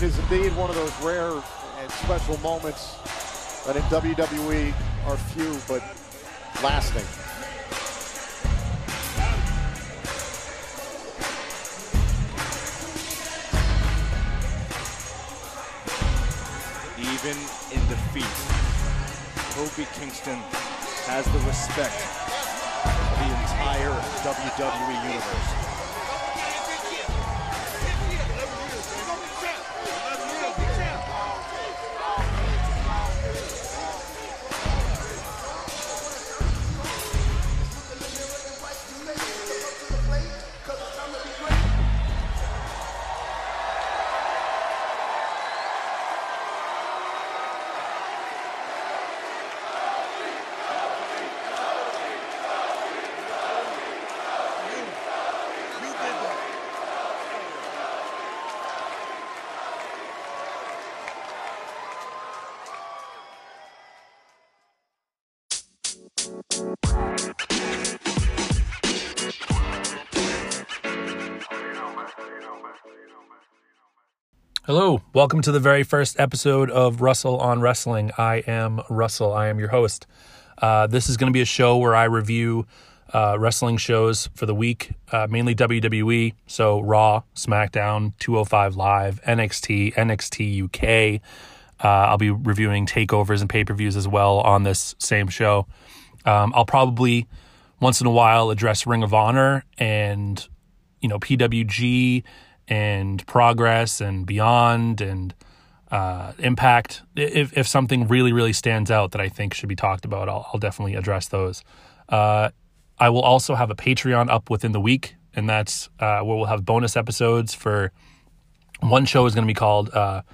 It is indeed one of those rare and special moments that in WWE are few but lasting. Even in defeat, Kofi Kingston has the respect of the entire WWE universe. Hello, welcome to the very first episode of Russell on Wrestling. I am Russell. I am your host. This is going to be a show where I review wrestling shows for the week, mainly WWE, so Raw, SmackDown, 205 Live, NXT, NXT UK. I'll be reviewing takeovers and pay-per-views as well on this same show. I'll probably once in a while address Ring of Honor and, PWG and Progress and Beyond and Impact. If something really, really stands out that I think should be talked about, I'll definitely address those. I will also have a Patreon up within the week, and that's where we'll have bonus episodes for one show is going to be called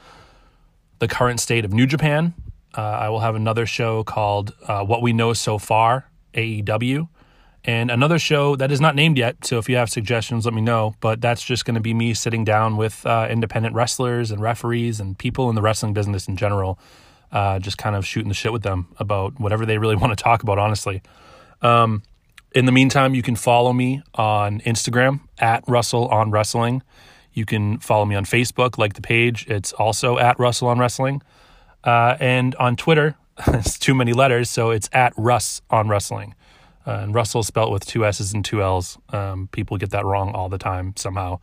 The Current State of New Japan. I will have another show called What We Know So Far, AEW. And another show that is not named yet, so if you have suggestions, let me know. But that's just going to be me sitting down with independent wrestlers and referees and people in the wrestling business in general, just kind of shooting the shit with them about whatever they really want to talk about, honestly. In the meantime, you can follow me on Instagram, @RussellOnWrestling. You can follow me on Facebook, like the page. It's also @RussellOnWrestling. And on Twitter, it's too many letters, so it's @RussOnWrestling. And Russell spelled with 2 S's and 2 L's. People get that wrong all the time somehow.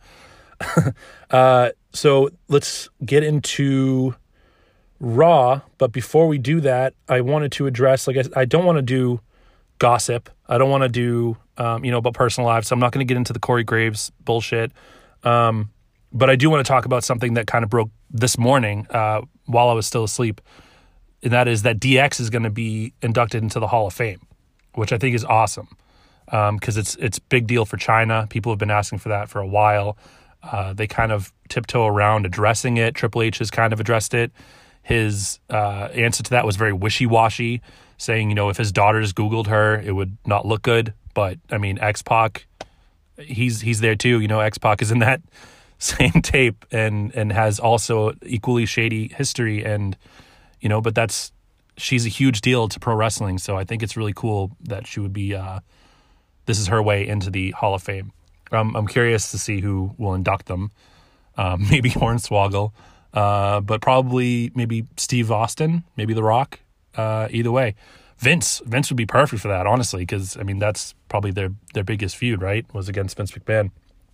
So let's get into Raw. But before we do that, I wanted to address, I don't want to do gossip. I don't want to do, about personal lives. So I'm not going to get into the Corey Graves bullshit. But I do want to talk about something that kind of broke this morning while I was still asleep. And that is that DX is going to be inducted into the Hall of Fame, which I think is awesome because it's big deal for China. People have been asking for that for a while. They kind of tiptoe around addressing it. Triple H has kind of addressed it. His answer to that was very wishy-washy, saying, if his daughters Googled her, it would not look good. But, X-Pac, he's there too. X-Pac is in that same tape and has also equally shady history. And, but she's a huge deal to pro wrestling, so I think it's really cool that she would be, this is her way into the Hall of Fame. I'm curious to see who will induct them. Maybe Hornswoggle, but probably maybe Steve Austin, maybe The Rock. Either way. Vince would be perfect for that, honestly, because, that's probably their biggest feud, right, was against Vince McMahon.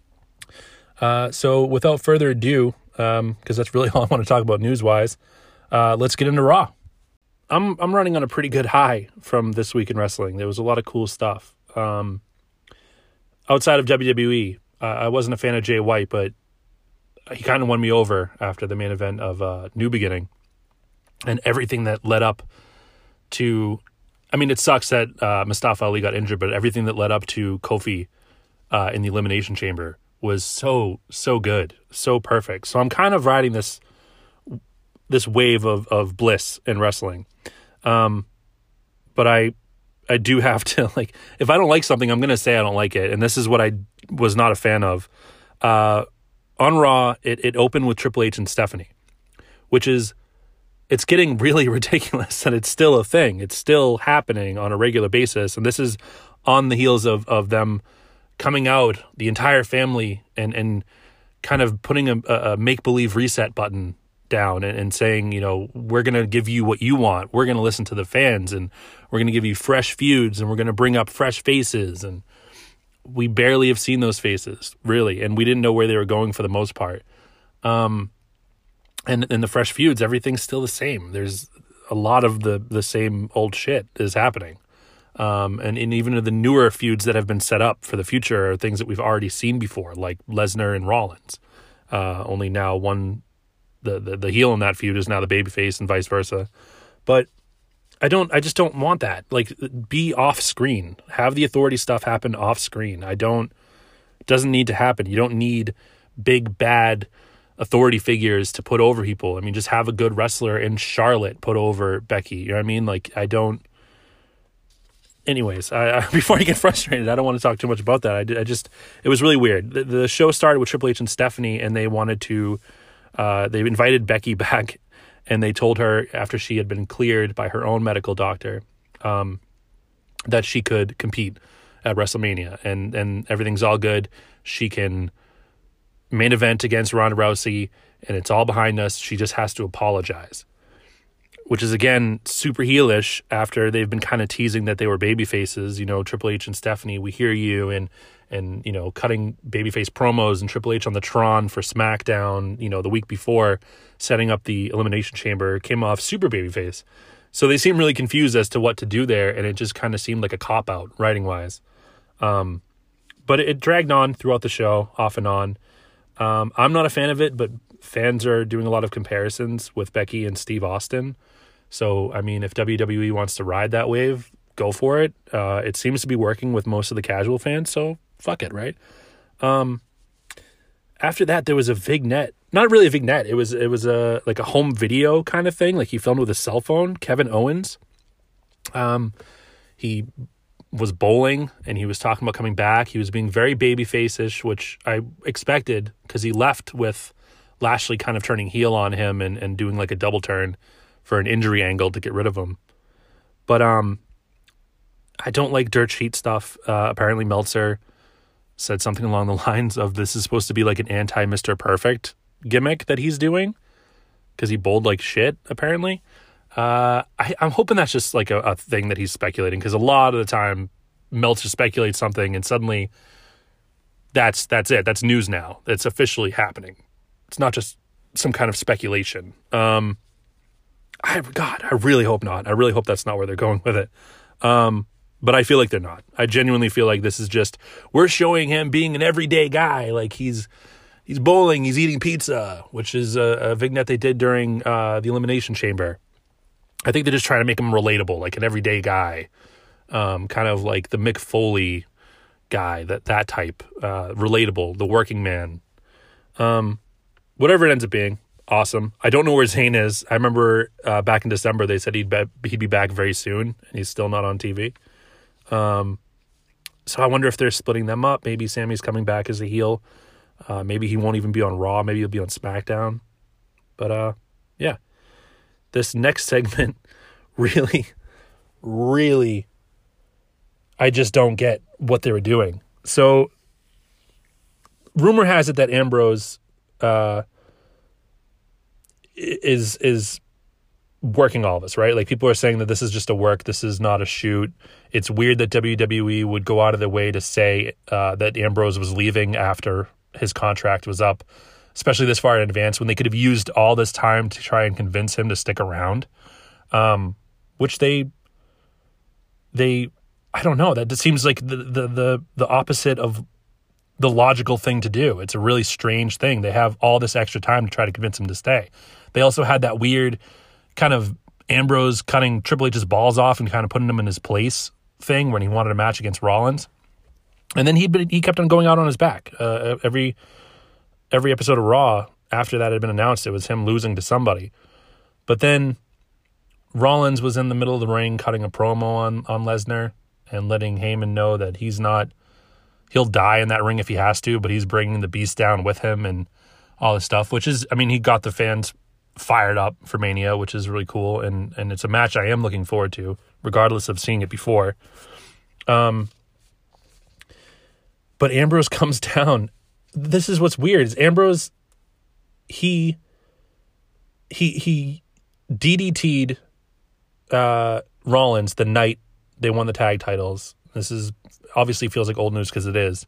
So without further ado, because that's really all I want to talk about news-wise, let's get into Raw. I'm running on a pretty good high from this week in wrestling. There was a lot of cool stuff. Outside of WWE, I wasn't a fan of Jay White, but he kind of won me over after the main event of New Beginning. And everything that led up to... it sucks that Mustafa Ali got injured, but everything that led up to Kofi in the Elimination Chamber was so good, so perfect. So I'm kind of riding this wave of bliss in wrestling. But I do have to, if I don't like something, I'm going to say I don't like it. And this is what I was not a fan of. On Raw, it opened with Triple H and Stephanie, which is, it's getting really ridiculous that it's still a thing. It's still happening on a regular basis. And this is on the heels of them coming out, the entire family, and kind of putting a make-believe reset button down and saying, you know, we're going to give you what you want. We're going to listen to the fans, and we're going to give you fresh feuds, and we're going to bring up fresh faces. And we barely have seen those faces, really, and we didn't know where they were going for the most part. And in the fresh feuds, everything's still the same. There's a lot of the same old shit is happening. And even the newer feuds that have been set up for the future are things that we've already seen before, like Lesnar and Rollins. Only now the heel in that feud is now the babyface and vice versa. But I just don't want that. Like, be off screen. Have the Authority stuff happen off screen. It doesn't need to happen. You don't need big bad Authority figures to put over people. I mean, just have a good wrestler in Charlotte put over Becky. You know what I mean? Like, anyways, before I get frustrated, I don't want to talk too much about that. It was really weird. The show started with Triple H and Stephanie, and they wanted to, they invited Becky back, and they told her after she had been cleared by her own medical doctor, that she could compete at WrestleMania, and everything's all good. She can main event against Ronda Rousey, and it's all behind us. She just has to apologize. Which is, again, super heelish after they've been kind of teasing that they were baby faces. You know, Triple H and Stephanie, we hear you, and you know, cutting babyface promos, and Triple H on the Tron for SmackDown, you know, the week before, setting up the Elimination Chamber, came off super babyface. So they seem really confused as to what to do there, and it just kind of seemed like a cop-out, writing-wise. But it dragged on throughout the show, off and on. I'm not a fan of it, but fans are doing a lot of comparisons with Becky and Steve Austin. So, I mean, if WWE wants to ride that wave, go for it. It seems to be working with most of the casual fans, so fuck it, right? After that, there was a vignette. Not really a vignette. It was a like a home video kind of thing. Like, he filmed with a cell phone. Kevin Owens. He was bowling, and he was talking about coming back. He was being very babyface-ish, which I expected, because he left with Lashley kind of turning heel on him and doing like a double turn for an injury angle to get rid of him. But I don't like dirt sheet stuff. Apparently Meltzer said something along the lines of, this is supposed to be like an anti-Mr. Perfect gimmick that he's doing, because he bowled like shit, apparently. I'm hoping that's just like a thing that he's speculating, because a lot of the time Meltzer speculates something and suddenly that's it. That's news now. It's officially happening. It's not just some kind of speculation. I really hope not. I really hope that's not where they're going with it. But I feel like they're not. I genuinely feel like this is just, we're showing him being an everyday guy. Like, he's bowling, he's eating pizza, which is a vignette they did during the Elimination Chamber. I think they're just trying to make him relatable, like an everyday guy. Kind of like the Mick Foley guy, that type. Relatable, the working man. Whatever it ends up being. Awesome. I don't know where Zayn is. I remember back in December they said he'd be back very soon, and he's still not on TV. So I wonder if they're splitting them up. Maybe Sammy's coming back as a heel. Maybe he won't even be on Raw. Maybe he'll be on SmackDown. But yeah, this next segment really, really, I just don't get what they were doing. So rumor has it that Ambrose is working all of this, right? Like, people are saying that this is just a work, this is not a shoot. It's weird that WWE would go out of their way to say that Ambrose was leaving after his contract was up, especially this far in advance, when they could have used all this time to try and convince him to stick around. Which they I don't know, that seems like the opposite of the logical thing to do. It's a really strange thing. They have all this extra time to try to convince him to stay. They also had that weird kind of Ambrose cutting Triple H's balls off and kind of putting him in his place thing when he wanted a match against Rollins. And then he kept on going out on his back. Every episode of Raw after that had been announced, it was him losing to somebody. But then Rollins was in the middle of the ring cutting a promo on Lesnar and letting Heyman know that he'll die in that ring if he has to, but he's bringing the beast down with him and all this stuff, which is, I mean, he got the fans fired up for Mania, which is really cool. And it's a match I am looking forward to, regardless of seeing it before. But Ambrose comes down this is what's weird is Ambrose, he DDT'd Rollins the night they won the tag titles. This is obviously feels like old news because it is.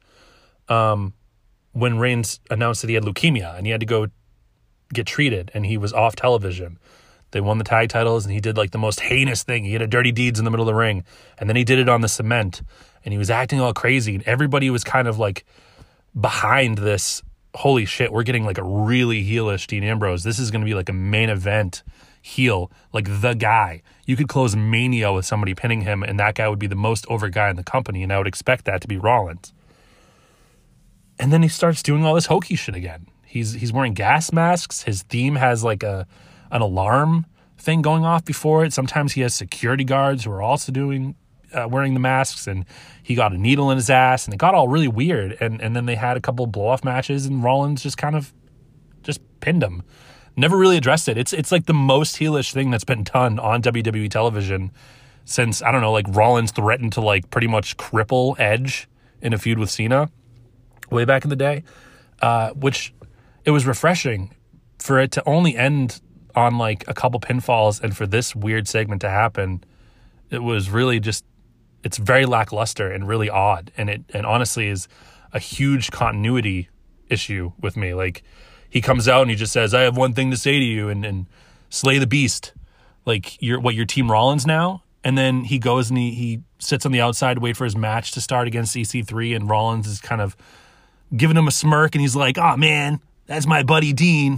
When Reigns announced that he had leukemia and he had to go get treated and he was off television. They won the tag titles and he did like the most heinous thing. He had a dirty deeds in the middle of the ring and then he did it on the cement and he was acting all crazy and everybody was kind of like behind this. Holy shit, we're getting like a really heelish Dean Ambrose. This is going to be like a main event heel, like the guy. You could close Mania with somebody pinning him and that guy would be the most over guy in the company, and I would expect that to be Rollins. And then he starts doing all this hokey shit again. He's wearing gas masks. His theme has like an alarm thing going off before it. Sometimes he has security guards who are also wearing the masks, and he got a needle in his ass, and it got all really weird. And then they had a couple blow-off matches, and Rollins just kind of just pinned him. Never really addressed it. It's like the most heelish thing that's been done on WWE television since, I don't know, like Rollins threatened to like pretty much cripple Edge in a feud with Cena way back in the day, which it was refreshing for it to only end on like a couple pinfalls and for this weird segment to happen. It was really just, it's very lackluster and really odd. And honestly is a huge continuity issue with me. Like he comes out and he just says, I have one thing to say to you and slay the beast. Like you're Team Rollins now. And then he goes and he sits on the outside to wait for his match to start against EC3 and Rollins is kind of giving him a smirk and he's like, oh man, that's my buddy Dean.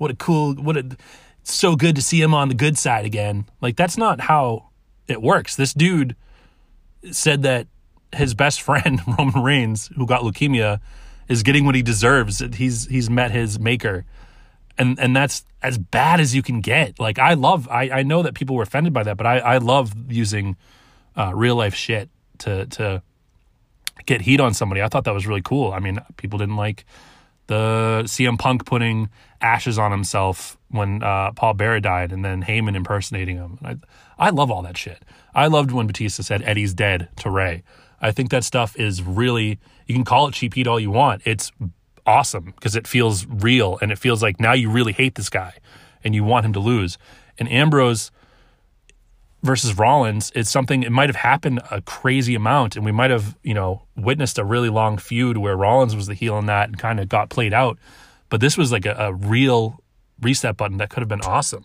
It's so good to see him on the good side again. Like that's not how it works. This dude said that his best friend, Roman Reigns, who got leukemia, is getting what he deserves. He's met his maker. And that's as bad as you can get. Like I know that people were offended by that, but I love using real life shit to get heat on somebody. I thought that was really cool. I mean, people didn't like the CM Punk putting ashes on himself when Paul Bearer died and then Heyman impersonating him. I love all that shit. I loved when Batista said Eddie's dead to Ray. I think that stuff is really, you can call it cheap heat all you want. It's awesome because it feels real and it feels like now you really hate this guy and you want him to lose. And Ambrose versus Rollins, it's something, it might have happened a crazy amount and we might have, witnessed a really long feud where Rollins was the heel in that and kind of got played out. But this was like a real reset button that could have been awesome.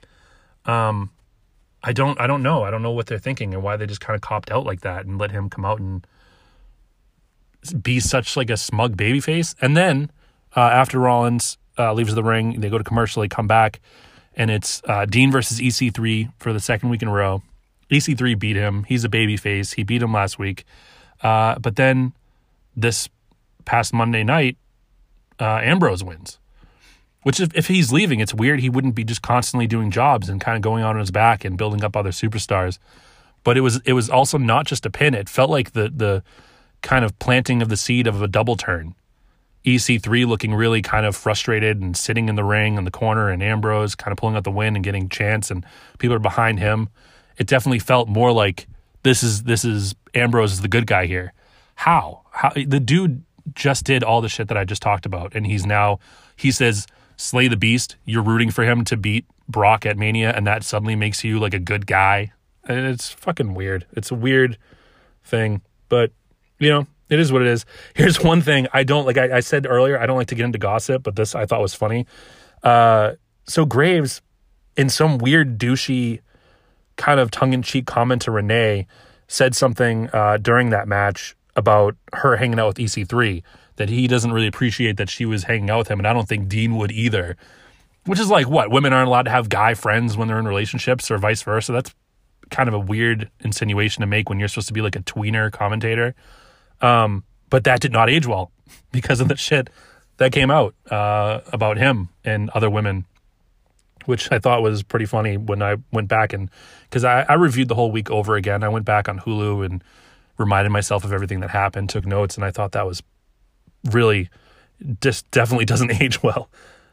I don't know. I don't know what they're thinking and why they just kind of copped out like that and let him come out and be such like a smug babyface. And then after Rollins leaves the ring, they go to commercial, they come back, and it's Dean versus EC3 for the second week in a row. EC3 beat him. He's a babyface. He beat him last week. But then this past Monday night, Ambrose wins. Which if he's leaving, it's weird he wouldn't be just constantly doing jobs and kind of going on his back and building up other superstars. But it was also not just a pin. It felt like the kind of planting of the seed of a double turn. EC3 looking really kind of frustrated and sitting in the ring in the corner, and Ambrose kind of pulling out the win and getting chants, and people are behind him. It definitely felt more like this is Ambrose is the good guy here. How the dude just did all the shit that I just talked about, and he says slay the beast. You're rooting for him to beat Brock at Mania, and that suddenly makes you like a good guy. And it's fucking weird. It's a weird thing, but it is what it is. Here's one thing I don't like. I said earlier, I don't like to get into gossip, but this I thought was funny. So Graves, in some weird douchey kind of tongue-in-cheek comment to Renee, said something during that match about her hanging out with EC3, that he doesn't really appreciate that she was hanging out with him, and I don't think Dean would either. Which is like, what? Women aren't allowed to have guy friends when they're in relationships or vice versa? That's kind of a weird insinuation to make when you're supposed to be like a tweener commentator. But that did not age well because of the shit that came out about him and other women, which I thought was pretty funny when I went back and because I reviewed the whole week over again. I went back on Hulu and reminded myself of everything that happened, took notes, and I thought that was really just definitely doesn't age well.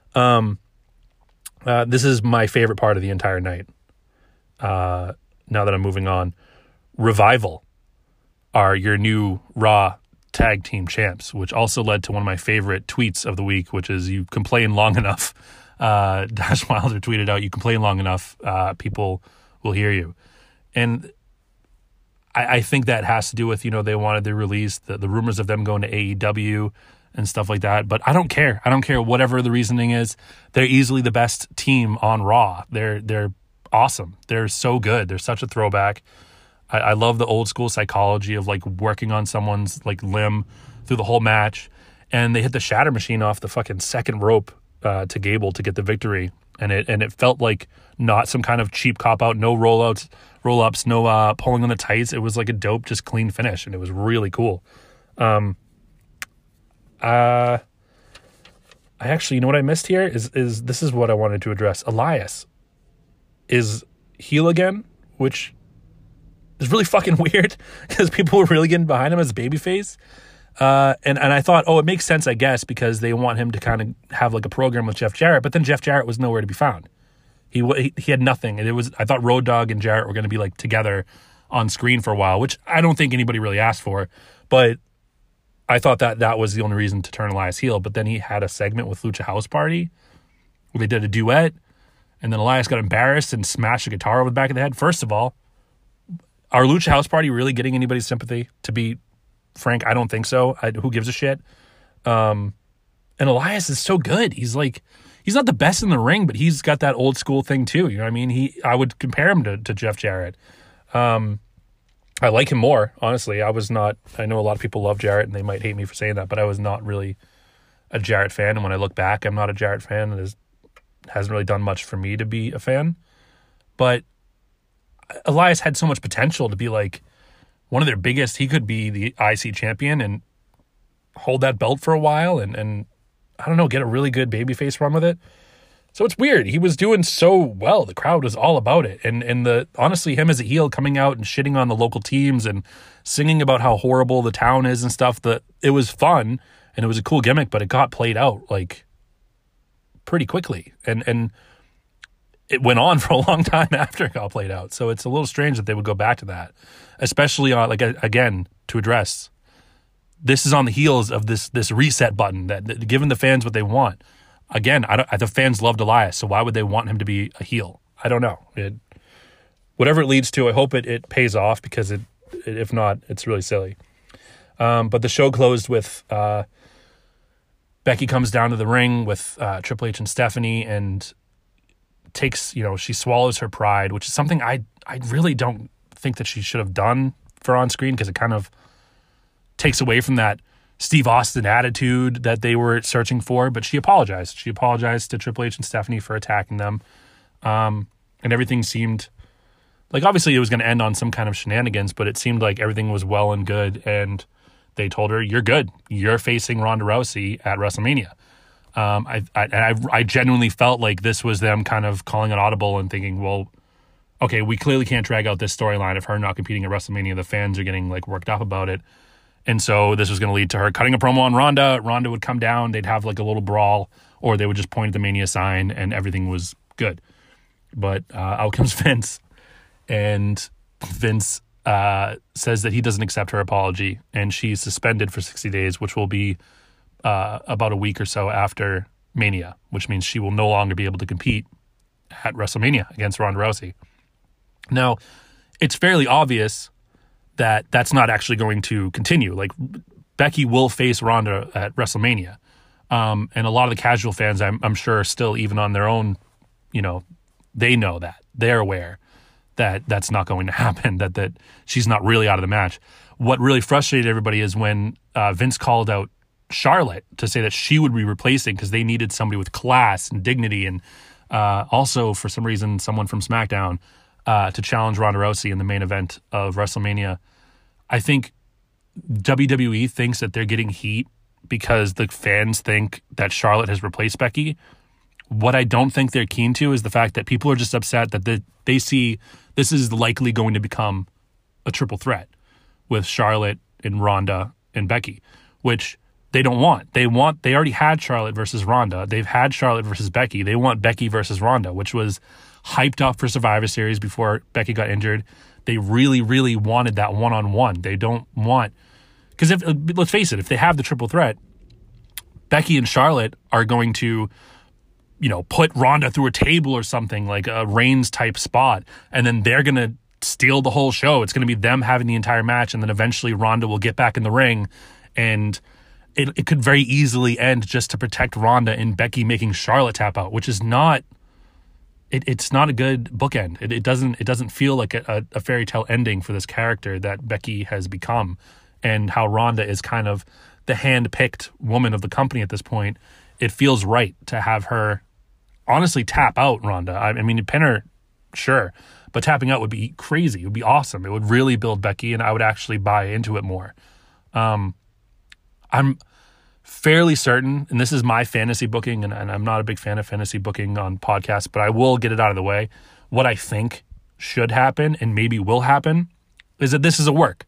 This is my favorite part of the entire night. Now that I'm moving on, Revival are your new Raw tag team champs, which also led to one of my favorite tweets of the week, which is you complain long enough. Dash Wilder tweeted out, you complain long enough, people will hear you. And I think that has to do with, they wanted to release the rumors of them going to AEW and stuff like that. But I don't care. I don't care whatever the reasoning is. They're easily the best team on Raw. They're awesome. They're so good. They're such a throwback. I love the old school psychology of like working on someone's like limb through the whole match. And they hit the shatter machine off the fucking second rope to Gable to get the victory. And it felt like not some kind of cheap cop out, no roll-ups, no pulling on the tights. It was like a dope, just clean finish. And it was really cool. I actually, you know what I missed here is this is what I wanted to address. Elias is heel again, which is really fucking weird because people were really getting behind him as a babyface. And I thought, it makes sense, I guess, because they want him to kind of have like a program with Jeff Jarrett, but then Jeff Jarrett was nowhere to be found. He had nothing. And I thought Road Dogg and Jarrett were going to be like together on screen for a while, which I don't think anybody really asked for, but I thought that was the only reason to turn Elias heel. But then he had a segment with Lucha House Party where they did a duet, and then Elias got embarrassed and smashed a guitar over the back of the head. First of all, are Lucha House Party really getting anybody's sympathy? To be frank, I don't think so. Who gives a shit? And Elias is so good. He's not the best in the ring, but he's got that old school thing too. You know what I mean? I would compare him to Jeff Jarrett. I like him more, honestly. I know a lot of people love Jarrett and they might hate me for saying that, but I was not really a Jarrett fan. And when I look back, I'm not a Jarrett fan. It hasn't really done much for me to be a fan. But Elias had so much potential to be like one of their biggest. He could be the IC champion and hold that belt for a while and I don't know, get a really good babyface run with it. So it's weird. He was doing so well. The crowd was all about it. And honestly, him as a heel coming out and shitting on the local teams and singing about how horrible the town is and stuff, it was fun and it was a cool gimmick, but it got played out like pretty quickly. And it went on for a long time after it got played out. So it's a little strange that they would go back to that, especially again, to address, this is on the heels of this reset button that giving the fans what they want. Again, the fans loved Elias, so why would they want him to be a heel? I don't know. Whatever it leads to, I hope it pays off because if not, it's really silly. But the show closed with Becky comes down to the ring with Triple H and Stephanie and takes, she swallows her pride, which is something I really don't think that she should have done for on screen because it kind of takes away from that Steve Austin attitude that they were searching for, but she apologized. She apologized to Triple H and Stephanie for attacking them. And everything seemed like, obviously it was going to end on some kind of shenanigans, but it seemed like everything was well and good. And they told her, you're good. You're facing Ronda Rousey at WrestleMania. I genuinely felt like this was them kind of calling an audible and thinking, well, okay, we clearly can't drag out this storyline of her not competing at WrestleMania. The fans are getting like worked up about it. And so this was going to lead to her cutting a promo on Ronda. Ronda would come down. They'd have like a little brawl, or they would just point at the Mania sign, and everything was good. But out comes Vince, and Vince says that he doesn't accept her apology, and she's suspended for 60 days, which will be about a week or so after Mania, which means she will no longer be able to compete at WrestleMania against Ronda Rousey. Now, it's fairly obvious that that's not actually going to continue. Like, Becky will face Ronda at WrestleMania. And a lot of the casual fans, I'm sure, still, even on their own, they know that. They're aware that that's not going to happen, that she's not really out of the match. What really frustrated everybody is when Vince called out Charlotte to say that she would be replacing because they needed somebody with class and dignity and also, for some reason, someone from SmackDown to challenge Ronda Rousey in the main event of WrestleMania. I think WWE thinks that they're getting heat because the fans think that Charlotte has replaced Becky. What I don't think they're keen to is the fact that people are just upset that they see this is likely going to become a triple threat with Charlotte and Ronda and Becky, which they don't want. They already had Charlotte versus Ronda. They've had Charlotte versus Becky. They want Becky versus Ronda, which was hyped up for Survivor Series before Becky got injured. They really, really wanted that one-on-one. They don't want Because let's face it, if they have the triple threat, Becky and Charlotte are going to, put Ronda through a table or something, like a Reigns type spot, and then they're going to steal the whole show. It's going to be them having the entire match, and then eventually Ronda will get back in the ring, and it could very easily end just to protect Ronda and Becky making Charlotte tap out, which is not... It's not a good bookend. It doesn't feel like a fairy tale ending for this character that Becky has become, and how Ronda is kind of the hand-picked woman of the company at this point. It feels right to have her honestly tap out Ronda. I mean, pin her, sure, but tapping out would be crazy. It would be awesome. It would really build Becky, and I would actually buy into it more. I'm fairly certain, and this is my fantasy booking, and I'm not a big fan of fantasy booking on podcasts, but I will get it out of the way. What I think should happen, and maybe will happen, is that this is a work.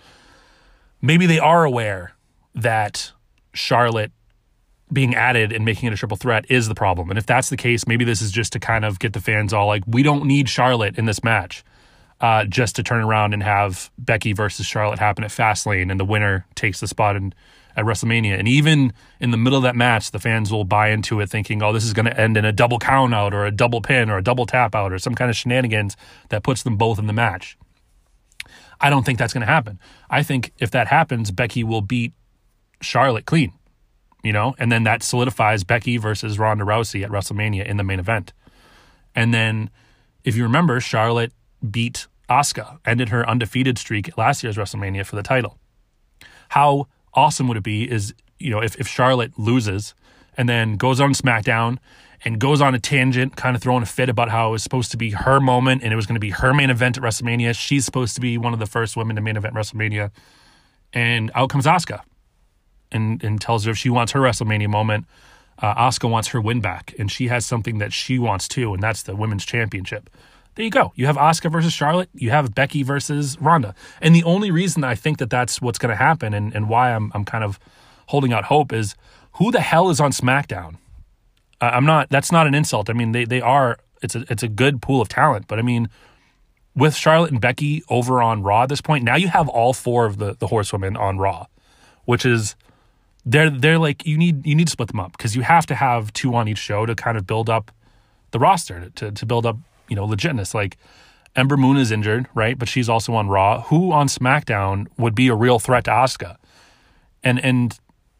Maybe they are aware that Charlotte being added and making it a triple threat is the problem. And if that's the case, maybe this is just to kind of get the fans all like, we don't need Charlotte in this match, just to turn around and have Becky versus Charlotte happen at Fastlane, and the winner takes the spot at WrestleMania. And even in the middle of that match, the fans will buy into it thinking, oh, this is going to end in a double count out or a double pin or a double tap out or some kind of shenanigans that puts them both in the match. I don't think that's going to happen. I think if that happens, Becky will beat Charlotte clean, and then that solidifies Becky versus Ronda Rousey at WrestleMania in the main event. And then if you remember, Charlotte beat Asuka, ended her undefeated streak at last year's WrestleMania for the title. How awesome would it be is, if Charlotte loses and then goes on SmackDown and goes on a tangent, kind of throwing a fit about how it was supposed to be her moment and it was going to be her main event at WrestleMania. She's supposed to be one of the first women to main event WrestleMania. And out comes Asuka and tells her if she wants her WrestleMania moment, Asuka wants her win back. And she has something that she wants too, and that's the Women's Championship. There you go. You have Asuka versus Charlotte. You have Becky versus Ronda. And the only reason I think that that's what's going to happen and why I'm kind of holding out hope is who the hell is on SmackDown? That's not an insult. I mean, they are, it's a good pool of talent. But I mean, with Charlotte and Becky over on Raw at this point, now you have all four of the horsewomen on Raw, which is, they're like, you need to split them up because you have to have two on each show to kind of build up the roster, to build up, legitness. Like Ember Moon is injured, right? But she's also on Raw. Who on SmackDown would be a real threat to Asuka? And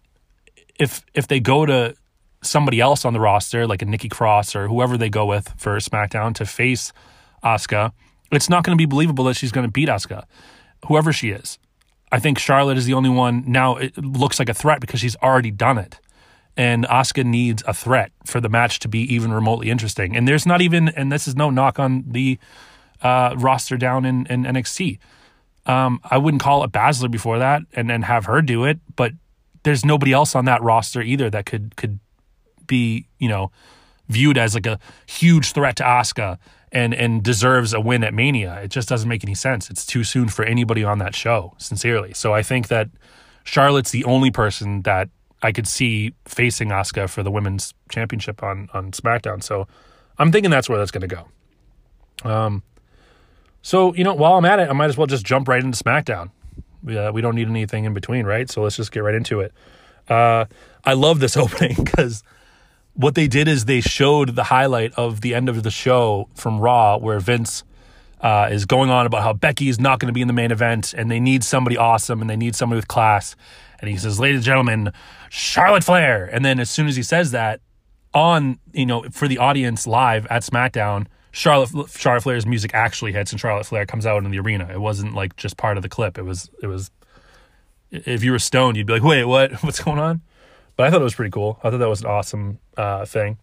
if they go to somebody else on the roster, like a Nikki Cross or whoever they go with for SmackDown to face Asuka, it's not going to be believable that she's going to beat Asuka, whoever she is. I think Charlotte is the only one now. It looks like a threat because she's already done it. And Asuka needs a threat for the match to be even remotely interesting. And there's not even, and this is no knock on the roster down in NXT. I wouldn't call it Baszler before that and have her do it, but there's nobody else on that roster either that could be, viewed as like a huge threat to Asuka and deserves a win at Mania. It just doesn't make any sense. It's too soon for anybody on that show, sincerely. So I think that Charlotte's the only person that I could see facing Asuka for the Women's Championship on SmackDown. So I'm thinking that's where that's going to go. So, while I'm at it, I might as well just jump right into SmackDown. We don't need anything in between, right? So let's just get right into it. I love this opening because what they did is they showed the highlight of the end of the show from Raw where Vince is going on about how Becky is not going to be in the main event and they need somebody awesome and they need somebody with class. And he says, ladies and gentlemen, Charlotte Flair. And then as soon as he says that on, for the audience live at SmackDown, Charlotte Flair's music actually hits and Charlotte Flair comes out in the arena. It wasn't like just part of the clip. It was, if you were stoned, you'd be like, wait, what's going on? But I thought it was pretty cool. I thought that was an awesome thing.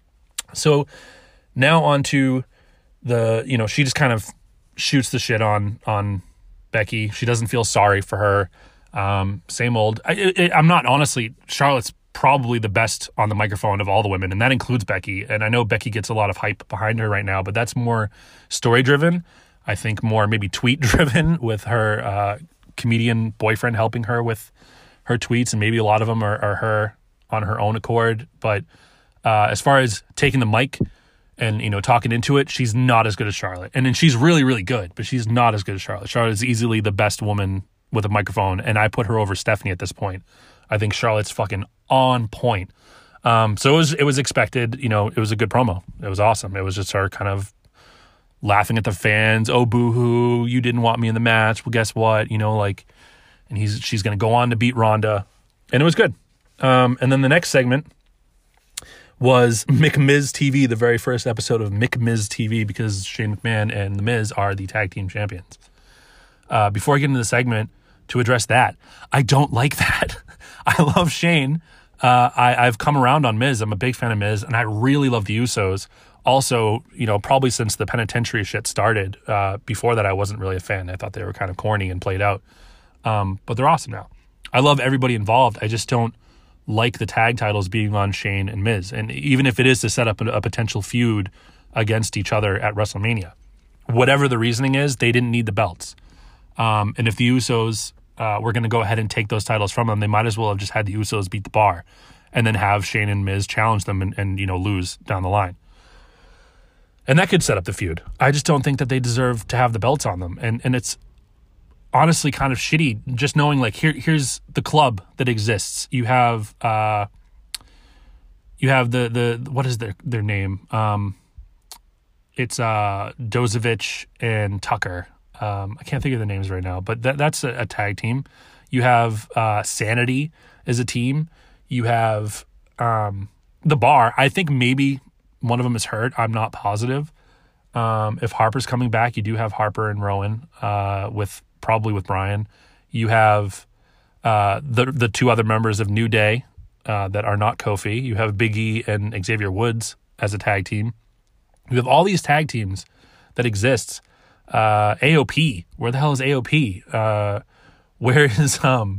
So now on to the, she just kind of shoots the shit on Becky. She doesn't feel sorry for her. Same old. I'm not, honestly, Charlotte's probably the best on the microphone of all the women, and that includes Becky. And I know Becky gets a lot of hype behind her right now, but that's more story-driven. I think more maybe tweet-driven with her comedian boyfriend helping her with her tweets, and maybe a lot of them are her on her own accord. But as far as taking the mic and, talking into it, she's not as good as Charlotte. And then she's really, really good, but she's not as good as Charlotte. Charlotte is easily the best woman with a microphone, and I put her over Stephanie at this point. I think Charlotte's fucking on point. So it was expected. You know, it was a good promo. It was awesome. It was just her kind of laughing at the fans. Oh, boo-hoo, you didn't want me in the match. Well, guess what? You know, like, and she's going to go on to beat Ronda. And it was good. And then the next segment was McMiz TV, the very first episode of McMiz TV, because Shane McMahon and The Miz are the tag team champions. Before I get into the segment, to address that, I don't like that. I love Shane. I've come around on Miz. I'm a big fan of Miz, and I really love the Usos. Also, you know, probably since the penitentiary shit started. Before that, I wasn't really a fan. I thought they were kind of corny and played out. But they're awesome now. I love everybody involved. I just don't like the tag titles being on Shane and Miz. And even if it is to set up a potential feud against each other at WrestleMania, whatever the reasoning is, they didn't need the belts. And if the Usos were going to go ahead and take those titles from them, they might as well have just had the Usos beat the Bar and then have Shane and Miz challenge them and you know, lose down the line. And that could set up the feud. I just don't think that they deserve to have the belts on them. And it's honestly kind of shitty just knowing, like, here's the club that exists. You have the what is their name? It's Dozovich and Tucker. I can't think of the names right now, but that's a tag team. You have Sanity as a team. You have the Bar. I think maybe one of them is hurt. I'm not positive. If Harper's coming back, you do have Harper and Rowan probably with Brian. You have the two other members of New Day that are not Kofi. You have Big E and Xavier Woods as a tag team. You have all these tag teams that exist. AOP. Where the hell is AOP? Where is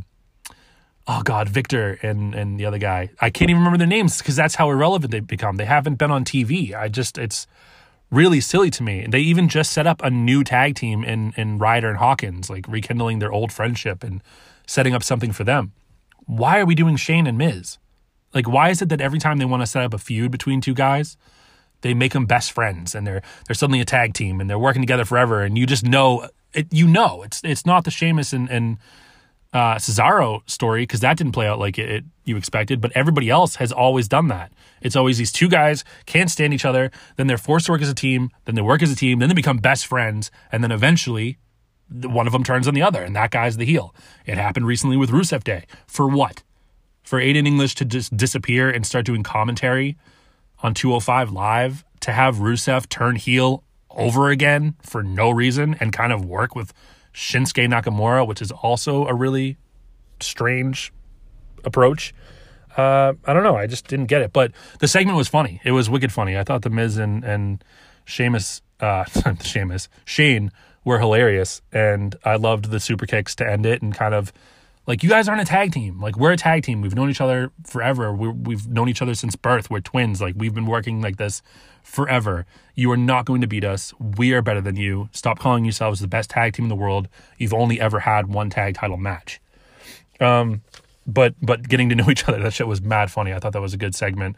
Victor and the other guy? I can't even remember their names because that's how irrelevant they've become. They haven't been on TV. It's really silly to me. They even just set up a new tag team in Ryder and Hawkins, like rekindling their old friendship and setting up something for them. Why are we doing Shane and Miz? Like, why is it that every time they want to set up a feud between two guys, they make them best friends and they're suddenly a tag team and they're working together forever, and you just know it. You know it's not the Sheamus and Cesaro story, because that didn't play out like you expected, but everybody else has always done that. It's always these two guys can't stand each other, then they're forced to work as a team, then they work as a team, then they become best friends, and then eventually one of them turns on the other, and that guy's the heel. It happened recently with Rusev Day. For what? For Aiden English to just disappear and start doing commentary on 205 Live, to have Rusev turn heel over again for no reason and kind of work with Shinsuke Nakamura, which is also a really strange approach. I don't know. I just didn't get it. But the segment was funny. It was wicked funny. I thought the Miz and Sheamus, Shane were hilarious. And I loved the super kicks to end it and kind of like, you guys aren't a tag team. Like, we're a tag team. We've known each other forever. We've known each other since birth. We're twins. Like, we've been working like this forever. You are not going to beat us. We are better than you. Stop calling yourselves the best tag team in the world. You've only ever had one tag title match. But getting to know each other, that shit was mad funny. I thought that was a good segment.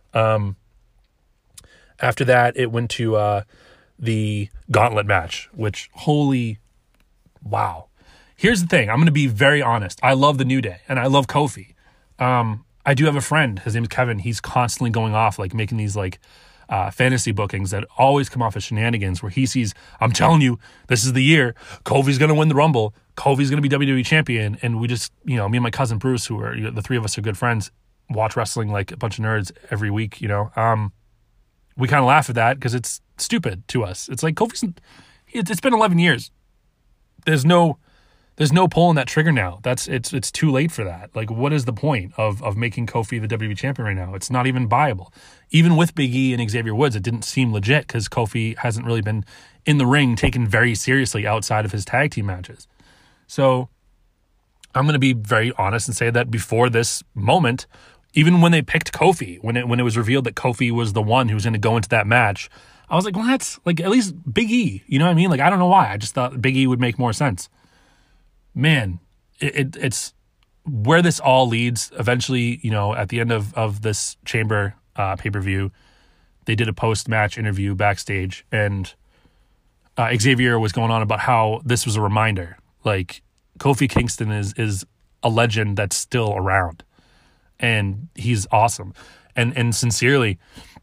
After that, it went to the gauntlet match, which, holy wow. Here's the thing. I'm going to be very honest. I love the New Day, and I love Kofi. I do have a friend. His name's Kevin. He's constantly going off, like, making these, like, fantasy bookings that always come off as shenanigans, where he sees, I'm telling you, this is the year. Kofi's going to win the Rumble. Kofi's going to be WWE champion. And we just, me and my cousin Bruce, who are, the three of us are good friends, watch wrestling like a bunch of nerds every week, We kind of laugh at that because it's stupid to us. It's like, it's been 11 years. There's no pulling that trigger now. It's too late for that. Like, what is the point of making Kofi the WWE champion right now? It's not even viable. Even with Big E and Xavier Woods, it didn't seem legit because Kofi hasn't really been in the ring taken very seriously outside of his tag team matches. So I'm going to be very honest and say that before this moment, even when they picked Kofi, when it was revealed that Kofi was the one who was going to go into that match, I was like, well, that's like at least Big E. You know what I mean? Like, I don't know why. I just thought Big E would make more sense. Man, it's where this all leads. Eventually, at the end of this Chamber pay-per-view, they did a post-match interview backstage, and Xavier was going on about how this was a reminder. Like, Kofi Kingston is a legend that's still around, and he's awesome. And sincerely,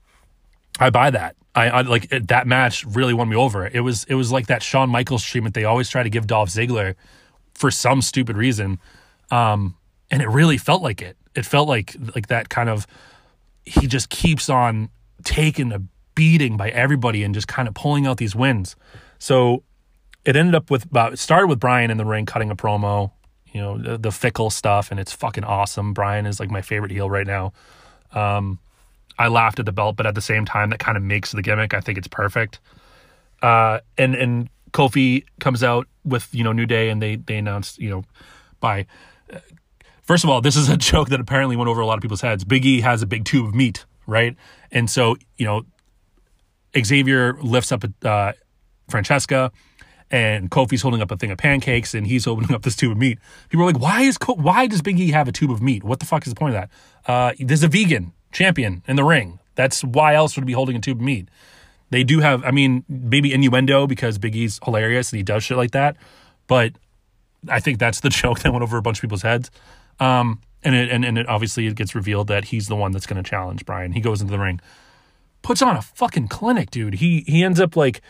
I buy that. I like that match really won me over. It was like that Shawn Michaels treatment they always try to give Dolph Ziggler for some stupid reason. And it really felt like it. It felt like that kind of, he just keeps on taking a beating by everybody and just kind of pulling out these wins. So it ended up with it started with Bryan in the ring cutting a promo, you know, the fickle stuff, and it's fucking awesome. Bryan is like my favorite heel right now. I laughed at the belt, but at the same time, that kind of makes the gimmick. I think it's perfect. And Kofi comes out with, you know, New Day, and they announced, you know, first of all, this is a joke that apparently went over a lot of people's heads. Big E has a big tube of meat, right? And so, you know, Xavier lifts up Francesca, and Kofi's holding up a thing of pancakes, and he's opening up this tube of meat. People are like, why does Big E have a tube of meat? What the fuck is the point of that? There's a vegan champion in the ring. That's why else would he be holding a tube of meat? They do have, I mean, maybe innuendo because Big E's hilarious and he does shit like that. But I think that's the joke that went over a bunch of people's heads. And it obviously it gets revealed that he's the one that's going to challenge Bryan. He goes into the ring, puts on a fucking clinic, dude. He ends up like,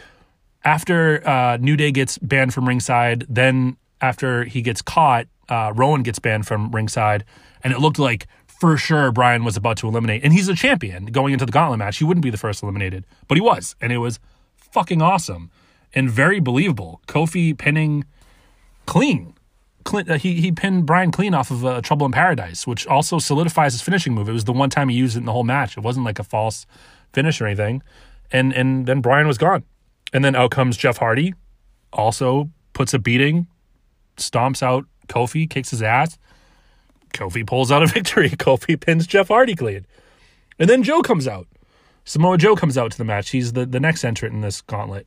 after New Day gets banned from ringside, then after he gets caught, Rowan gets banned from ringside, and it looked like for sure Bryan was about to eliminate. And he's a champion going into the gauntlet match. He wouldn't be the first eliminated, but he was, and it was fucking awesome and very believable. Kofi pinning clean. He pinned Bryan clean off of Trouble in Paradise, which also solidifies his finishing move. It was the one time he used it in the whole match. It wasn't like a false finish or anything. And then Bryan was gone. And then out comes Jeff Hardy, also puts a beating, stomps out Kofi, kicks his ass. Kofi pulls out a victory. Kofi pins Jeff Hardy clean. And then Joe comes out. Samoa Joe comes out to the match. He's the next entrant in this gauntlet.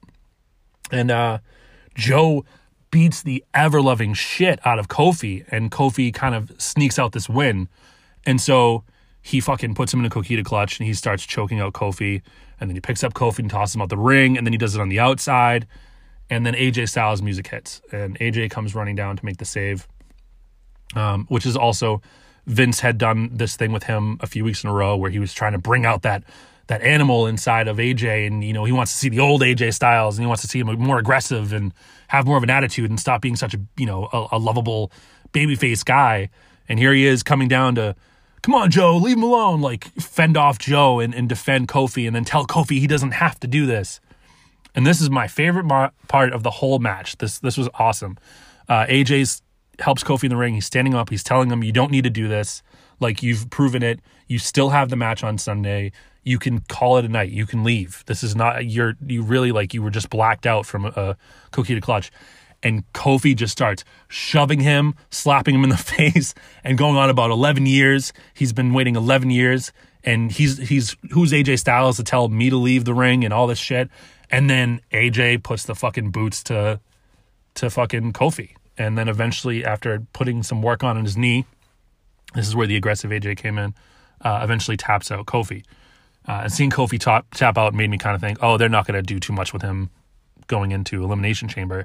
And Joe beats the ever-loving shit out of Kofi, and Kofi kind of sneaks out this win. And so he fucking puts him in a Coquina clutch, and he starts choking out Kofi, and then he picks up Kofi and tosses him out the ring, and then he does it on the outside, and then AJ Styles' music hits, and AJ comes running down to make the save, which is also, Vince had done this thing with him a few weeks in a row where he was trying to bring out that animal inside of AJ, and, you know, he wants to see the old AJ Styles, and he wants to see him more aggressive and have more of an attitude and stop being such a lovable babyface guy. And here he is coming down to, come on, Joe, leave him alone, like fend off Joe and defend Kofi, and then tell Kofi he doesn't have to do this. And this is my favorite part of the whole match. This was awesome. AJ helps Kofi in the ring. He's standing up. He's telling him, you don't need to do this. Like, you've proven it. You still have the match on Sunday. You can call it a night. You can leave. This is not, you were just blacked out from a Coquina clutch. And Kofi just starts shoving him, slapping him in the face, and going on about 11 years. He's been waiting 11 years, and he's who's AJ Styles to tell me to leave the ring and all this shit. And then AJ puts the fucking boots to fucking Kofi. And then eventually, after putting some work on his knee, this is where the aggressive AJ came in, eventually taps out Kofi. And seeing Kofi tap out made me kind of think, oh, they're not going to do too much with him going into Elimination Chamber.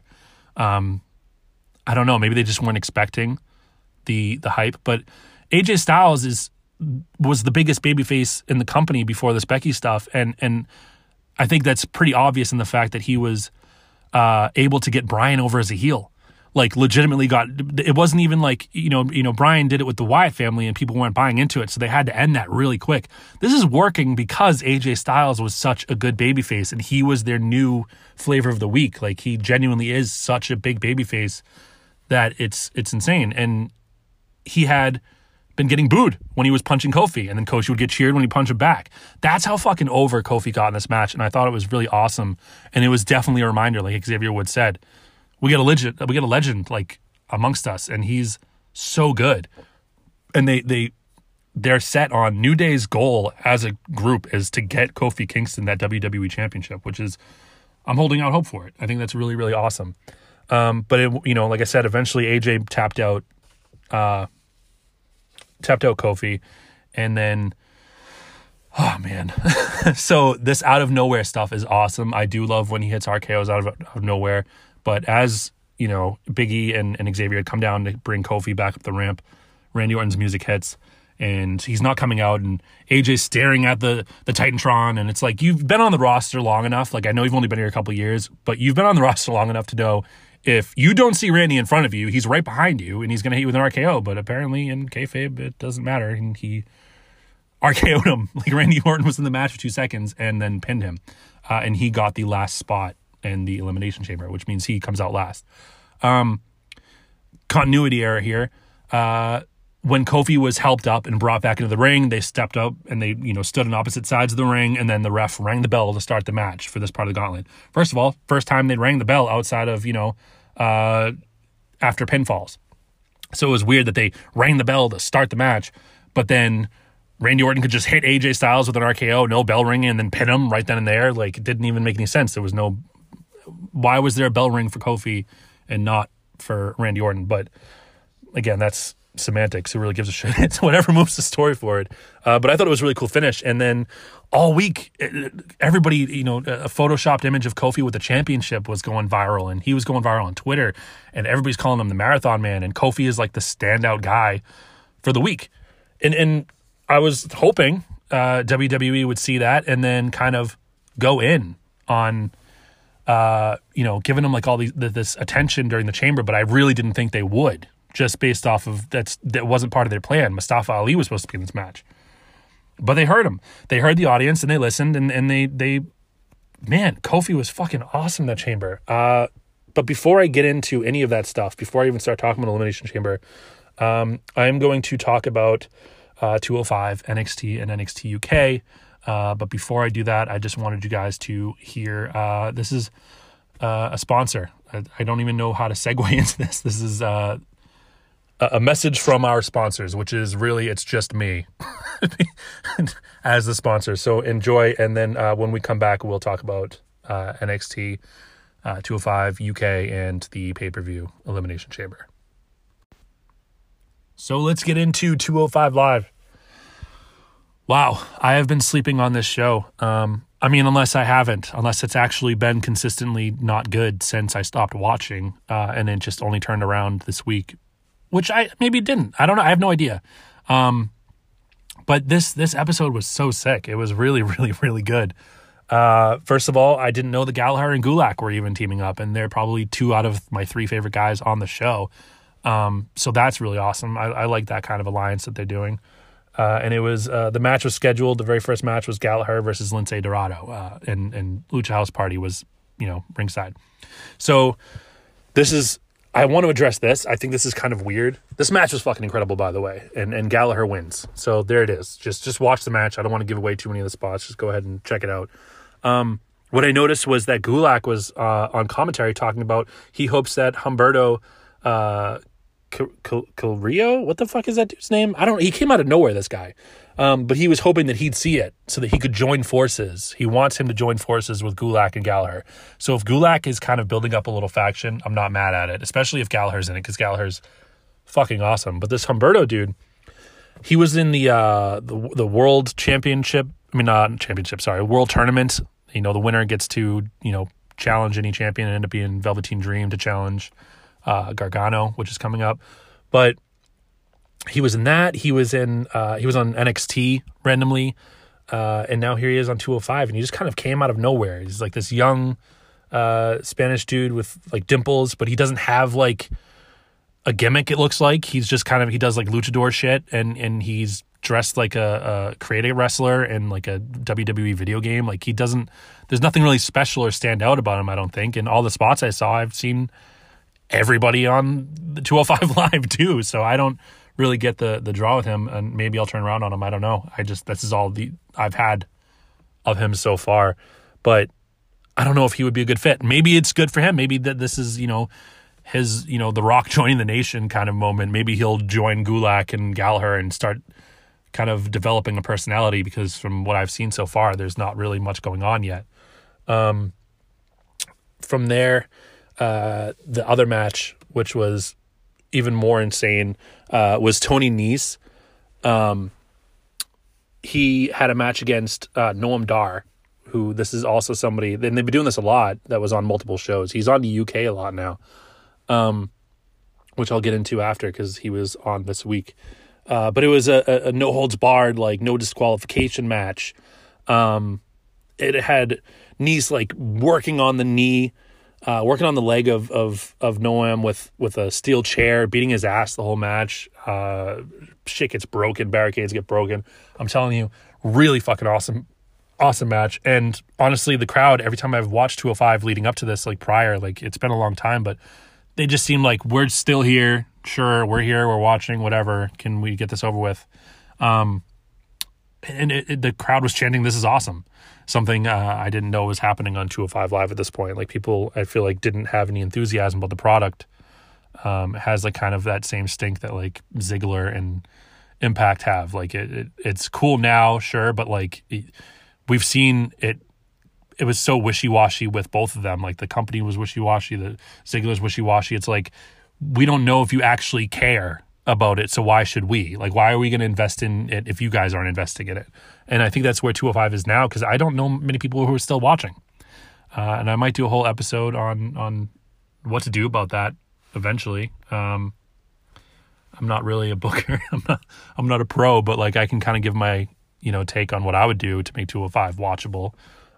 I don't know. Maybe they just weren't expecting the hype. But AJ Styles was the biggest babyface in the company before this Becky stuff, and I think that's pretty obvious in the fact that he was able to get Bryan over as a heel. Like, legitimately it wasn't even like, you know, Bryan did it with the Wyatt family and people weren't buying into it, so they had to end that really quick. This is working because AJ Styles was such a good babyface, and he was their new flavor of the week. Like, he genuinely is such a big babyface that it's insane. And he had been getting booed when he was punching Kofi, and then Kofi would get cheered when he punched him back. That's how fucking over Kofi got in this match, and I thought it was really awesome. And it was definitely a reminder, like Xavier Woods said, we get a legend like amongst us, and he's so good. And they're set on New Day's goal as a group is to get Kofi Kingston that WWE Championship, which is, I'm holding out hope for it. I think that's really, really awesome. But like I said, eventually AJ tapped out Kofi, and then, oh man. So this out of nowhere stuff is awesome. I do love when he hits RKOs out of nowhere. But as Big E and Xavier had come down to bring Kofi back up the ramp. Randy Orton's music hits, and he's not coming out, and AJ's staring at the Titantron, and it's like, you've been on the roster long enough. Like, I know you've only been here a couple of years, but you've been on the roster long enough to know if you don't see Randy in front of you, he's right behind you, and he's going to hit you with an RKO. But apparently in kayfabe, it doesn't matter, and he RKO'd him. Like, Randy Orton was in the match for 2 seconds and then pinned him, and he got the last spot in the Elimination Chamber, which means he comes out last. Continuity error here. When Kofi was helped up and brought back into the ring, they stepped up and they, stood on opposite sides of the ring, and then the ref rang the bell to start the match for this part of the gauntlet. First of all, first time they rang the bell outside of, after pinfalls. So it was weird that they rang the bell to start the match, but then Randy Orton could just hit AJ Styles with an RKO, no bell ringing, and then pin him right then and there. Like, it didn't even make any sense. There was no... Why was there a bell ring for Kofi and not for Randy Orton? But again, that's semantics. Who really gives a shit? It's whatever moves the story forward. But I thought it was a really cool finish. And then all week, everybody, a photoshopped image of Kofi with the championship was going viral, and he was going viral on Twitter, and everybody's calling him the Marathon Man, and Kofi is like the standout guy for the week. And I was hoping WWE would see that and then kind of go in on giving him like all this attention during the chamber, but I really didn't think they would, just based off of that wasn't part of their plan. Mustafa Ali was supposed to be in this match, but they heard him. They heard the audience and they listened, and man, Kofi was fucking awesome in that chamber. But before I get into any of that stuff, before I even start talking about Elimination Chamber, I am going to talk about 205, NXT, and NXT UK. But before I do that, I just wanted you guys to hear, this is a sponsor. I don't even know how to segue into this. This is a message from our sponsors, which is really, it's just me as the sponsor. So enjoy, and then when we come back, we'll talk about NXT, 205, UK, and the pay-per-view Elimination Chamber. So let's get into 205 Live. Wow, I have been sleeping on this show. Unless it's actually been consistently not good since I stopped watching, and it just only turned around this week, which maybe it didn't. I don't know. I have no idea. But this episode was so sick. It was really, really, really good. First of all, I didn't know that Gallagher and Gulak were even teaming up, and they're probably 2 out of my 3 favorite guys on the show. So that's really awesome. I like that kind of alliance that they're doing. And it was the match was scheduled. The very first match was Gallagher versus Lince Dorado, and Lucha House Party was, ringside. So I want to address this. I think this is kind of weird. This match was fucking incredible, by the way, and Gallagher wins. So there it is. Just watch the match. I don't want to give away too many of the spots. Just go ahead and check it out. What I noticed was that Gulak was on commentary talking about he hopes that Humberto Carrillo, what the fuck is that dude's name? He came out of nowhere, this guy. But he was hoping that he'd see it so that he could join forces. He wants him to join forces with Gulak and Gallagher. So if Gulak is kind of building up a little faction, I'm not mad at it, especially if Gallagher's in it, because Gallagher's fucking awesome. But this Humberto dude, he was in the world championship. World tournament. The winner gets to, challenge any champion, and end up being Velveteen Dream to challenge Gargano, which is coming up. But he was in that. He was on NXT randomly, and now here he is on 205, and he just kind of came out of nowhere. He's like this young Spanish dude with like dimples, but he doesn't have like a gimmick. It looks like he's just he does like luchador shit, and he's dressed like a creative wrestler in like a WWE video game. Like there's nothing really special or stand out about him, I don't think. And all the spots I saw, I've seen everybody on the 205 Live too, so I don't really get the draw with him, and maybe I'll turn around on him. I don't know. This is all I've had of him so far, but I don't know if he would be a good fit. Maybe it's good for him. Maybe that this is his The Rock joining the nation kind of moment. Maybe he'll join Gulak and Gallagher and start kind of developing a personality, because from what I've seen so far, there's not really much going on yet. From there, the other match, which was even more insane, was Tony Nese. He had a match against Noam Dar, who this is also somebody, and they've been doing this a lot, that was on multiple shows. He's on the UK a lot now. which I'll get into after because he was on this week. But it was a no holds barred, like no disqualification match. It had Nese like working on the knee, working on the leg of Noam with a steel chair, beating his ass the whole match. Shit gets broken, barricades get broken. I'm telling you, really fucking awesome match. And honestly, the crowd, every time I've watched 205 leading up to this, like prior, like it's been a long time, but they just seem like we're still here. Sure, we're here, we're watching, whatever. Can we get this over with? And the crowd was chanting, "This is awesome." Something I didn't know was happening on 205 Live at this point. Like people, I feel like didn't have any enthusiasm about the product. It has like kind of that same stink that like Ziggler and Impact have. Like it's cool now, sure, but like we've seen it. It was so wishy-washy with both of them. Like the company was wishy-washy, the Ziggler's wishy-washy. It's like, we don't know if you actually care about it, so why should we? Like, why are we going to invest in it if you guys aren't investing in it? And I think that's where 205 is now, because I don't know many people who are still watching. And I might do a whole episode on what to do about that eventually. I'm not really a booker. I'm not a pro, but like I can kind of give my, take on what I would do to make 205 watchable.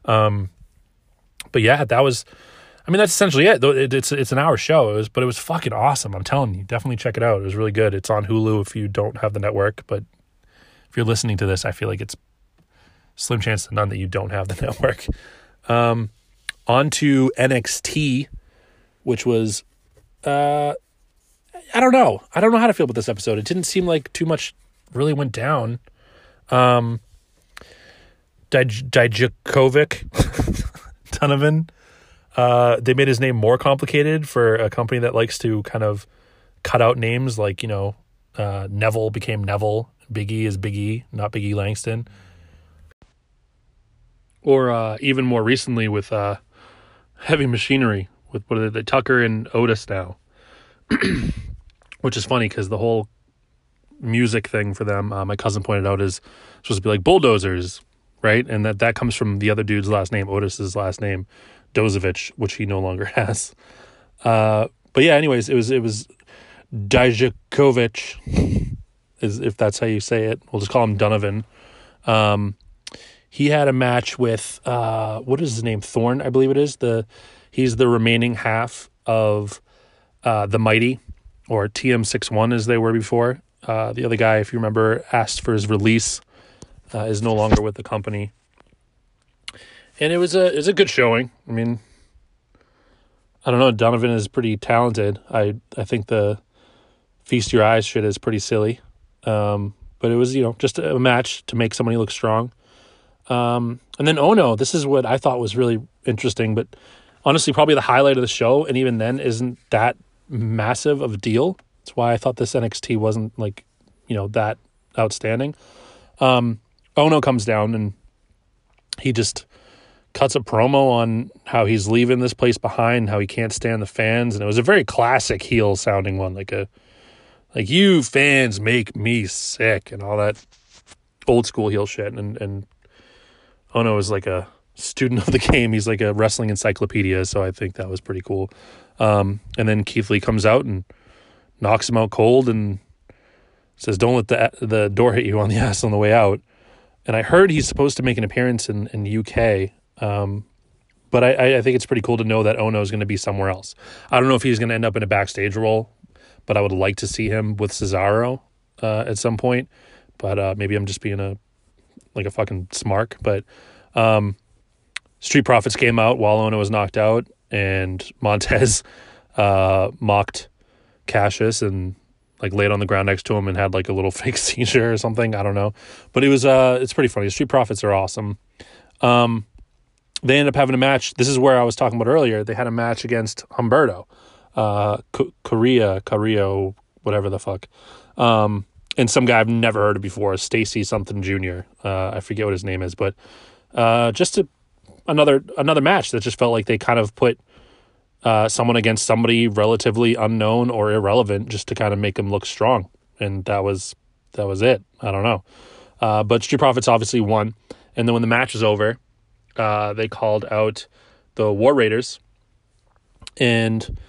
But yeah, that's essentially it. It's an hour show. But it was fucking awesome. I'm telling you, definitely check it out. It was really good. It's on Hulu if you don't have the network, but if you're listening to this, I feel like it's slim chance to none that you don't have the network. On to NXT, which was, I don't know. I don't know how to feel about this episode. It didn't seem like too much really went down. Dijakovic, Donovan, they made his name more complicated for a company that likes to kind of cut out names like, Neville became Neville. Big E is Big E, not Big E Langston. Or even more recently with Heavy Machinery, with what are they, Tucker and Otis now. Which is funny because the whole music thing for them, my cousin pointed out, is supposed to be like bulldozers, right? And that comes from the other dude's last name, Otis's last name, Dozovich, which he no longer has. But yeah, anyways, it was Dijakovic, if that's how you say it. We'll just call him Donovan. He had a match with what is his name? Thorne, I believe it is. He's the remaining half of the Mighty, or TM61 as they were before. The other guy, if you remember, asked for his release, is no longer with the company. And it was a good showing. I mean, I don't know, Donovan is pretty talented. I think the Feast Your Eyes shit is pretty silly. But it was, just a match to make somebody look strong. And then Ono, this is what I thought was really interesting, but honestly, probably the highlight of the show, and even then isn't that massive of a deal. That's why I thought this NXT wasn't like, that outstanding. Ono comes down and he just cuts a promo on how he's leaving this place behind, how he can't stand the fans, and it was a very classic heel sounding one, like you fans make me sick and all that old school heel shit. And Ono is like a student of the game. He's like a wrestling encyclopedia, so I think that was pretty cool. And then Keith Lee comes out and knocks him out cold and says, "Don't let the door hit you on the ass on the way out." And I heard he's supposed to make an appearance in the UK, but I think it's pretty cool to know that Ono is going to be somewhere else. I don't know if he's going to end up in a backstage role, but I would like to see him with Cesaro at some point. But maybe I'm just being a fucking smark. But Street Profits came out while Ono was knocked out, and Montez mocked Cassius and like laid on the ground next to him and had like a little fake seizure or something. I don't know, but it was it's pretty funny. Street Profits are awesome. They ended up having a match. This is where I was talking about earlier. They had a match against Humberto, Carrillo, whatever the fuck, and some guy I've never heard of before, Stacy something Jr. I forget what his name is, but just another match that just felt like they kind of put someone against somebody relatively unknown or irrelevant just to kind of make them look strong, and that was it. I don't know, but Street Profits obviously won, and then when the match was over, they called out the War Raiders, and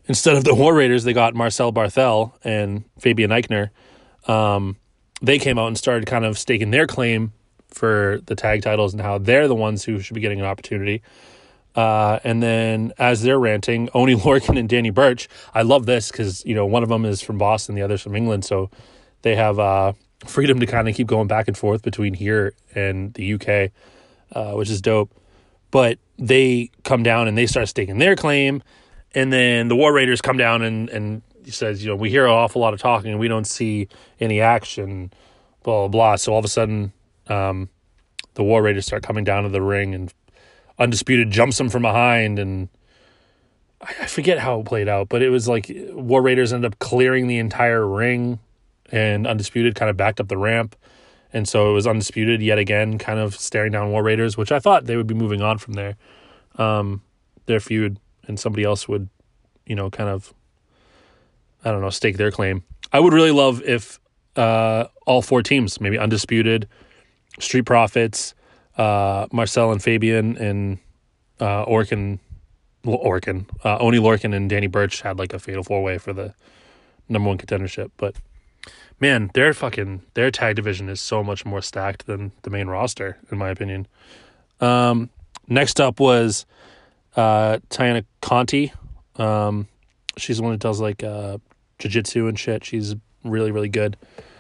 instead of the War Raiders, they got Marcel Barthel and Fabian Eichner. They came out and started kind of staking their claim for the tag titles and how they're the ones who should be getting an opportunity. And then as they're ranting, Oney Lorcan and Danny Burch, I love this because, one of them is from Boston, the other's from England. So they have freedom to kind of keep going back and forth between here and the UK, which is dope. But they come down and they start staking their claim. And then the War Raiders come down and he says, we hear an awful lot of talking and we don't see any action, blah, blah, blah. So all of a sudden, the War Raiders start coming down to the ring and Undisputed jumps them from behind. And I forget how it played out, but it was like War Raiders ended up clearing the entire ring and Undisputed kind of backed up the ramp. And so it was Undisputed yet again, kind of staring down War Raiders, which I thought they would be moving on from there. Their feud, and somebody else would, kind of, I don't know, stake their claim. I would really love if all four teams, maybe Undisputed, Street Profits, Marcel and Fabian, and Oney Lorcan and Danny Burch had like a fatal four-way for the number one contendership. But man, their tag division is so much more stacked than the main roster, in my opinion. Next up was Tiana Conti. She's the one that does like jiu-jitsu and shit. She's really, really good.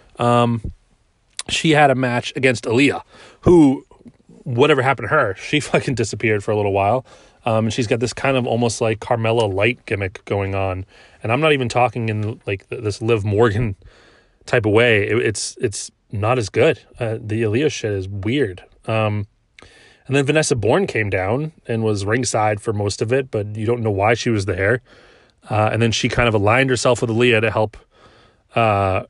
She had a match against Aaliyah, who, whatever happened to her, she fucking disappeared for a little while. And she's got this kind of almost like Carmella Light gimmick going on. And I'm not even talking in like this Liv Morgan type of way. It's not as good. The Aaliyah shit is weird. And then Vanessa Bourne came down and was ringside for most of it, but you don't know why she was there. And then she kind of aligned herself with Aaliyah to help help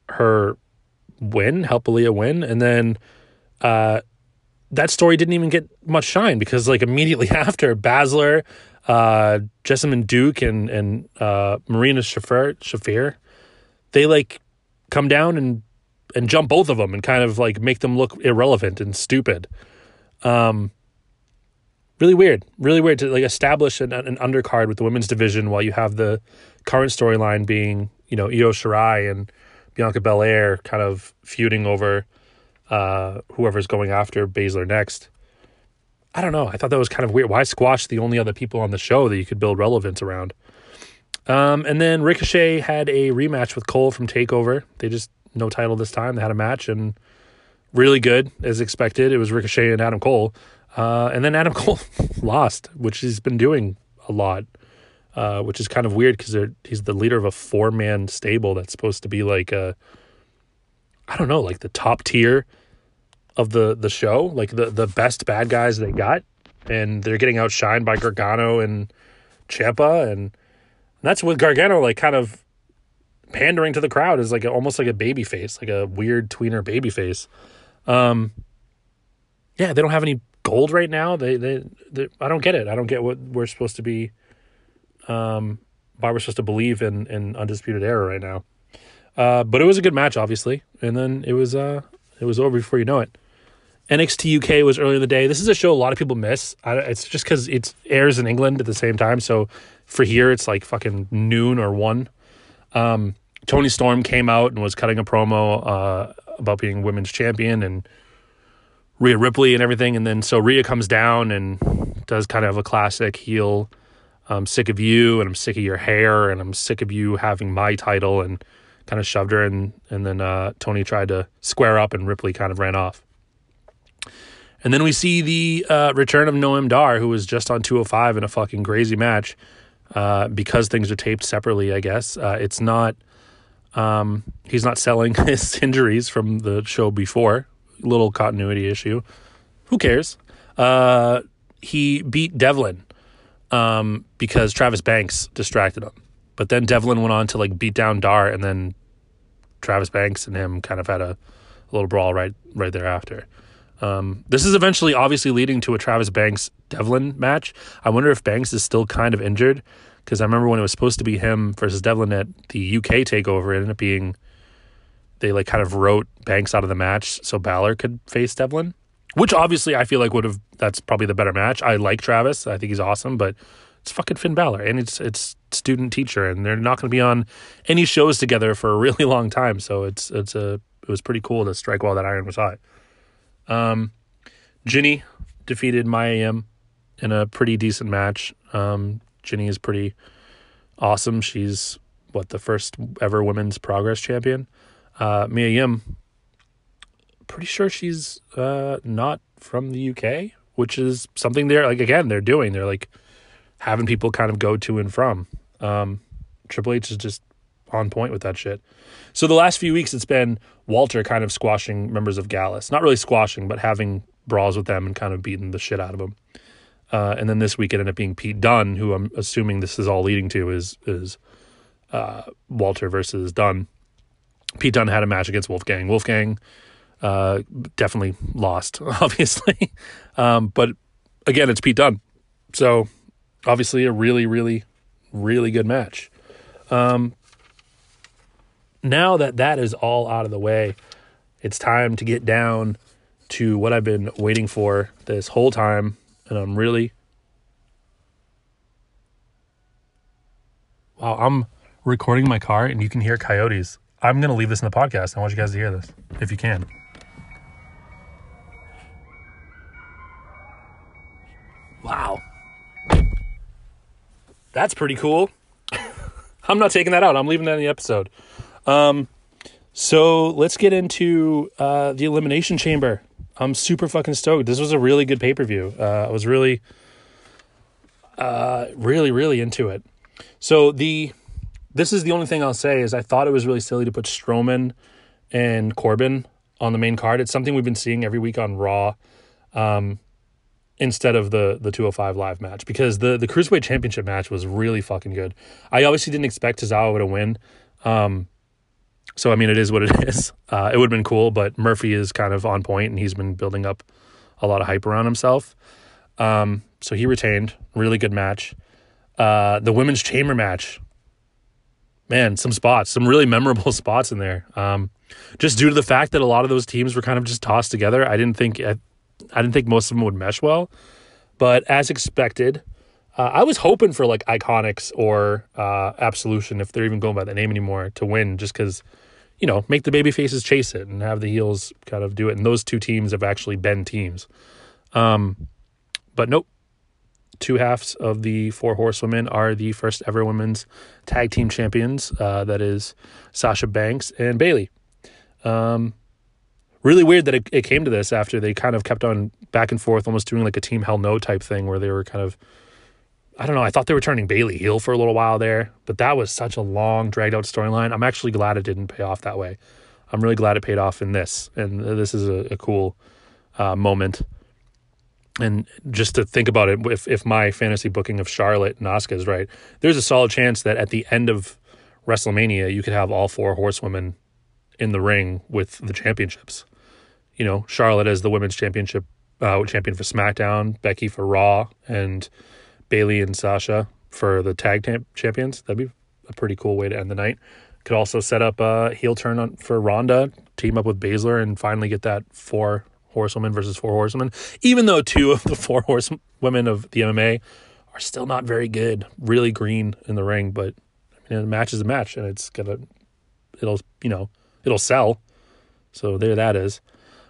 Aaliyah win. And then that story didn't even get much shine because like immediately after, Baszler, Jessamine Duke, and Marina Shafir, they like come down and jump both of them and kind of like make them look irrelevant and stupid. Really weird to like establish an undercard with the women's division while you have the current storyline being, Io Shirai and Bianca Belair kind of feuding over whoever's going after Baszler next. I don't know. I thought that was kind of weird. Why squash the only other people on the show that you could build relevance around? And then Ricochet had a rematch with Cole from TakeOver. They just, no title this time. They had a match and really good as expected. It was Ricochet and Adam Cole. And then Adam Cole lost, which he's been doing a lot, which is kind of weird because he's the leader of a 4-man stable that's supposed to be like like the top tier of the show, like the best bad guys they got, and they're getting outshined by Gargano and Ciampa, and that's with Gargano like kind of pandering to the crowd as like almost like a baby face, like a weird tweener baby face. Yeah, they don't have any gold right now. They I don't get it. I don't get what we're supposed to be, why we're supposed to believe in Undisputed Era right now. But it was a good match, obviously, and then it was over before you know it. NXT UK was earlier in the day. This is a show a lot of people miss. It's just because it airs in England at the same time, so for here it's like fucking noon or 1. Toni Storm came out and was cutting a promo about being women's champion and Rhea Ripley and everything, and then so Rhea comes down and does kind of a classic heel, I'm sick of you and I'm sick of your hair and I'm sick of you having my title, and kind of shoved her, and then Toni tried to square up and Ripley kind of ran off. And then we see the return of Noam Dar, who was just on 205 in a fucking crazy match because things are taped separately, I guess. It's not, he's not selling his injuries from the show before. Little continuity issue. Who cares? He beat Devlin because Travis Banks distracted him. But then Devlin went on to like beat down Dar, and then Travis Banks and him kind of had a little brawl right thereafter. This is eventually obviously leading to a Travis Banks-Devlin match. I wonder if Banks is still kind of injured, because I remember when it was supposed to be him versus Devlin at the UK TakeOver, it ended up being, they like kind of wrote Banks out of the match so Balor could face Devlin, which obviously I feel like that's probably the better match. I like Travis. I think he's awesome, but It's fucking Finn Balor, and it's student teacher, and they're not going to be on any shows together for a really long time. So it was pretty cool to strike while that iron was hot. Ginny defeated Mia Yim in a pretty decent match. Ginny is pretty awesome. She's the first ever women's Progress champion. Mia Yim, pretty sure she's not from the UK, which is something they're doing. They're like having people kind of go to and from. Triple H is just on point with that shit. So the last few weeks, it's been Walter kind of squashing members of Gallus. Not really squashing, but having brawls with them and kind of beating the shit out of them. And then this week it ended up being Pete Dunne, who I'm assuming this is all leading to is Walter versus Dunne. Pete Dunne had a match against Wolfgang. Wolfgang definitely lost, obviously. But again, it's Pete Dunne. So obviously a really, really, really good match. Now that is all out of the way, it's time to get down to what I've been waiting for this whole time. And I'm recording my car and you can hear coyotes. I'm going to leave this in the podcast. I want you guys to hear this, if you can. Wow. That's pretty cool. I'm not taking that out. I'm leaving that in the episode. So let's get into the Elimination Chamber. I'm super fucking stoked. This was a really good pay-per-view. I was really into it. So this is the only thing I'll say is I thought it was really silly to put Strowman and Corbin on the main card. It's something we've been seeing every week on Raw, instead of the 205 Live match, because the Cruiserweight Championship match was really fucking good. I obviously didn't expect Tozawa to win. So, I mean, it is what it is. It would have been cool, but Murphy is kind of on point, and he's been building up a lot of hype around himself. So he retained. Really good match. The Women's Chamber match. Man, some really memorable spots in there. Just due to the fact that a lot of those teams were kind of just tossed together. I didn't think most of them would mesh well. But as expected, I was hoping for like Iconics or Absolution, if they're even going by that name anymore, to win, just because, make the baby faces chase it and have the heels kind of do it. And those two teams have actually been teams. But nope. Two halves of the Four Horsewomen are the first ever women's tag team champions. That is Sasha Banks and Bayley. Really weird that it came to this after they kind of kept on back and forth, almost doing like a Team Hell No type thing where they were kind of, I don't know, I thought they were turning Bayley heel for a little while there, but that was such a long, dragged out storyline. I'm actually glad it didn't pay off that way. I'm really glad it paid off in this, and this is a cool moment. And just to think about it, if my fantasy booking of Charlotte and Asuka is right, there's a solid chance that at the end of WrestleMania, you could have all four horsewomen in the ring with the championships. Charlotte as the women's championship champion for SmackDown, Becky for Raw, and Bayley and Sasha for the tag champions. That'd be a pretty cool way to end the night. Could also set up a heel turn for Ronda, team up with Baszler, and finally get that Four Horsewomen versus Four Horsewomen. Even though two of the Four Horsewomen of the MMA are still not very good, really green in the ring, but I mean, a match is a match, and it'll sell. So there that is.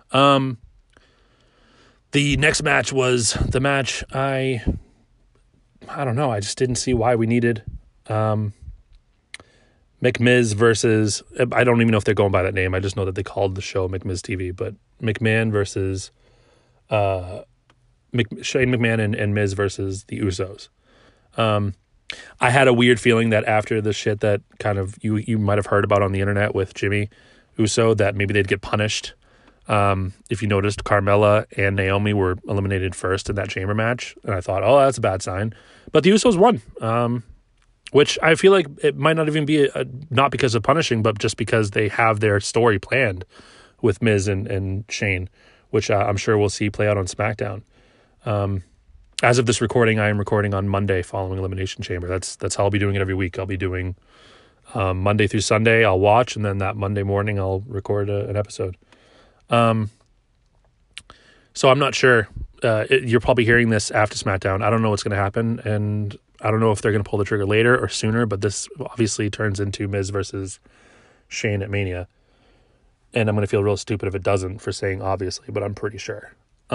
The next match was the match I don't know. I just didn't see why we needed McMiz versus, I don't even know if they're going by that name. I just know that they called the show McMiz TV, but McMahon versus Shane McMahon and Miz versus the Usos. I had a weird feeling that after the shit that kind of you might have heard about on the internet with Jimmy Uso, that maybe they'd get punished. If you noticed, Carmella and Naomi were eliminated first in that chamber match, and I thought, oh, that's a bad sign. But the Usos won, which I feel like it might not even be not because of punishing, but just because they have their story planned with Miz and Shane, which I'm sure we'll see play out on SmackDown. As of this recording, I am recording on Monday following Elimination Chamber. That's how I'll be doing it every week. I'll be doing Monday through Sunday. I'll watch, and then that Monday morning I'll record an episode. So I'm not sure. You're probably hearing this after SmackDown. I don't know what's going to happen, and I don't know if they're going to pull the trigger later or sooner, but this obviously turns into Miz versus Shane at Mania. And I'm going to feel real stupid if it doesn't for saying obviously, but I'm pretty sure.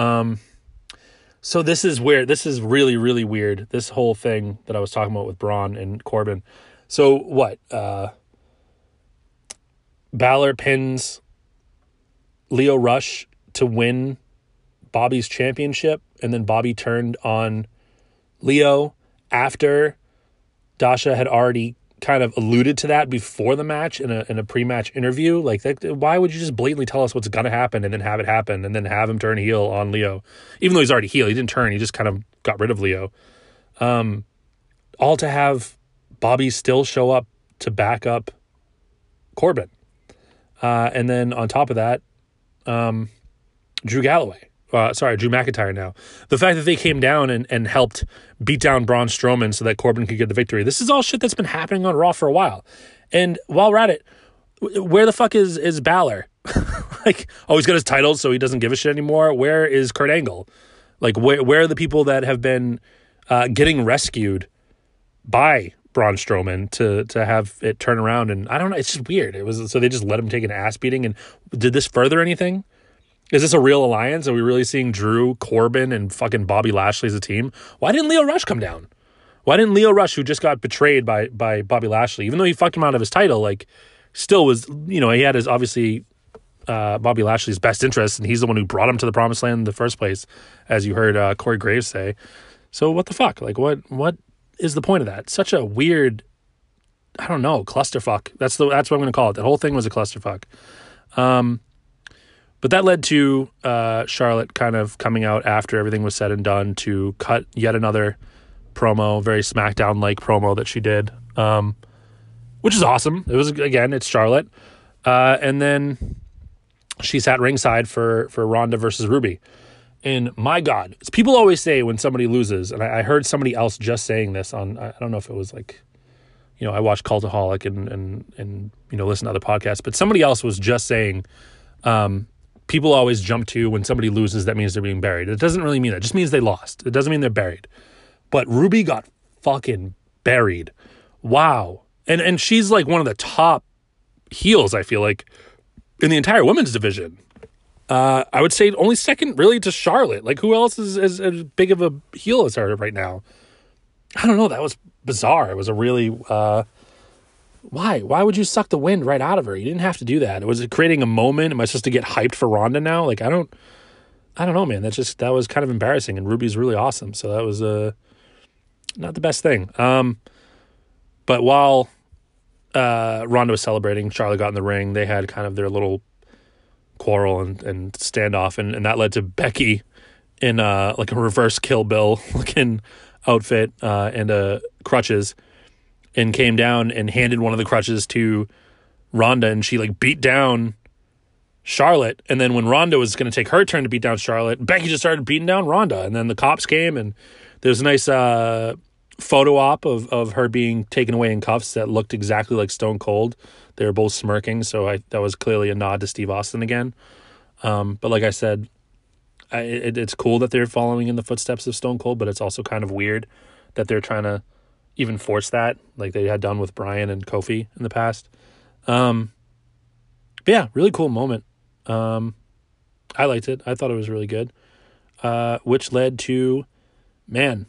So this is weird. This is really, really weird. This whole thing that I was talking about with Braun and Corbin. So what? Balor pins Lio Rush to win Bobby's championship, and then Bobby turned on Lio after Dasha had already kind of alluded to that before the match in a pre-match interview. Like, why would you just blatantly tell us what's going to happen and then have it happen and then have him turn heel on Lio? Even though he's already heel, he didn't turn. He just kind of got rid of Lio. All to have Bobby still show up to back up Corbin. And then on top of that, Drew McIntyre now. The fact that they came down and helped beat down Braun Strowman so that Corbin could get the victory. This is all shit that's been happening on Raw for a while. And while we're at it, where the fuck is Balor? Like, he's got his titles, so he doesn't give a shit anymore. Where is Kurt Angle? Like, where are the people that have been getting rescued by Braun Strowman to have it turn around? And I don't know. It's just weird. So they just let him take an ass beating. And did this further anything? Is this a real alliance? Are we really seeing Drew, Corbin, and fucking Bobby Lashley as a team? Why didn't Lio Rush come down? Why didn't Lio Rush, who just got betrayed by Bobby Lashley, even though he fucked him out of his title, like, still was, he had his, obviously, Bobby Lashley's best interest, and he's the one who brought him to the promised land in the first place, as you heard Corey Graves say. So what the fuck? Like, what is the point of that? Such a weird, I don't know, clusterfuck. That's what I'm going to call it. That whole thing was a clusterfuck. But that led to Charlotte kind of coming out after everything was said and done to cut yet another promo, very SmackDown-like promo that she did, which is awesome. It was, again, it's Charlotte. And then she sat ringside for Ronda versus Ruby. And my God, people always say when somebody loses, and I heard somebody else just saying this on, I don't know if it was like, I watch Cultaholic and listen to other podcasts, but somebody else was just saying, people always jump to when somebody loses, that means they're being buried. It doesn't really mean that. It just means they lost. It doesn't mean they're buried. But Ruby got fucking buried. Wow. And she's like one of the top heels, I feel like, in the entire women's division. I would say only second really to Charlotte. Like, who else is as big of a heel as her right now? I don't know. That was bizarre. It was a really... Why? Why would you suck the wind right out of her? You didn't have to do that. Was it creating a moment? Am I supposed to get hyped for Ronda now? Like, I don't know, man. That was kind of embarrassing, and Ruby's really awesome. So that was not the best thing. But while Ronda was celebrating, Charlotte got in the ring. They had kind of their little quarrel and standoff, and that led to Becky in like a reverse Kill Bill looking outfit and crutches, and came down and handed one of the crutches to Ronda, and she like beat down Charlotte. And then when Ronda was going to take her turn to beat down Charlotte, Becky just started beating down Ronda. And then the cops came, and there's a nice photo op of her being taken away in cuffs that looked exactly like Stone Cold. They were both smirking, so that was clearly a nod to Steve Austin again. But like I said, it's cool that they're following in the footsteps of Stone Cold, but it's also kind of weird that they're trying to even force that, like they had done with Bryan and Kofi in the past. But yeah, really cool moment. I liked it. I thought it was really good. Which led to, the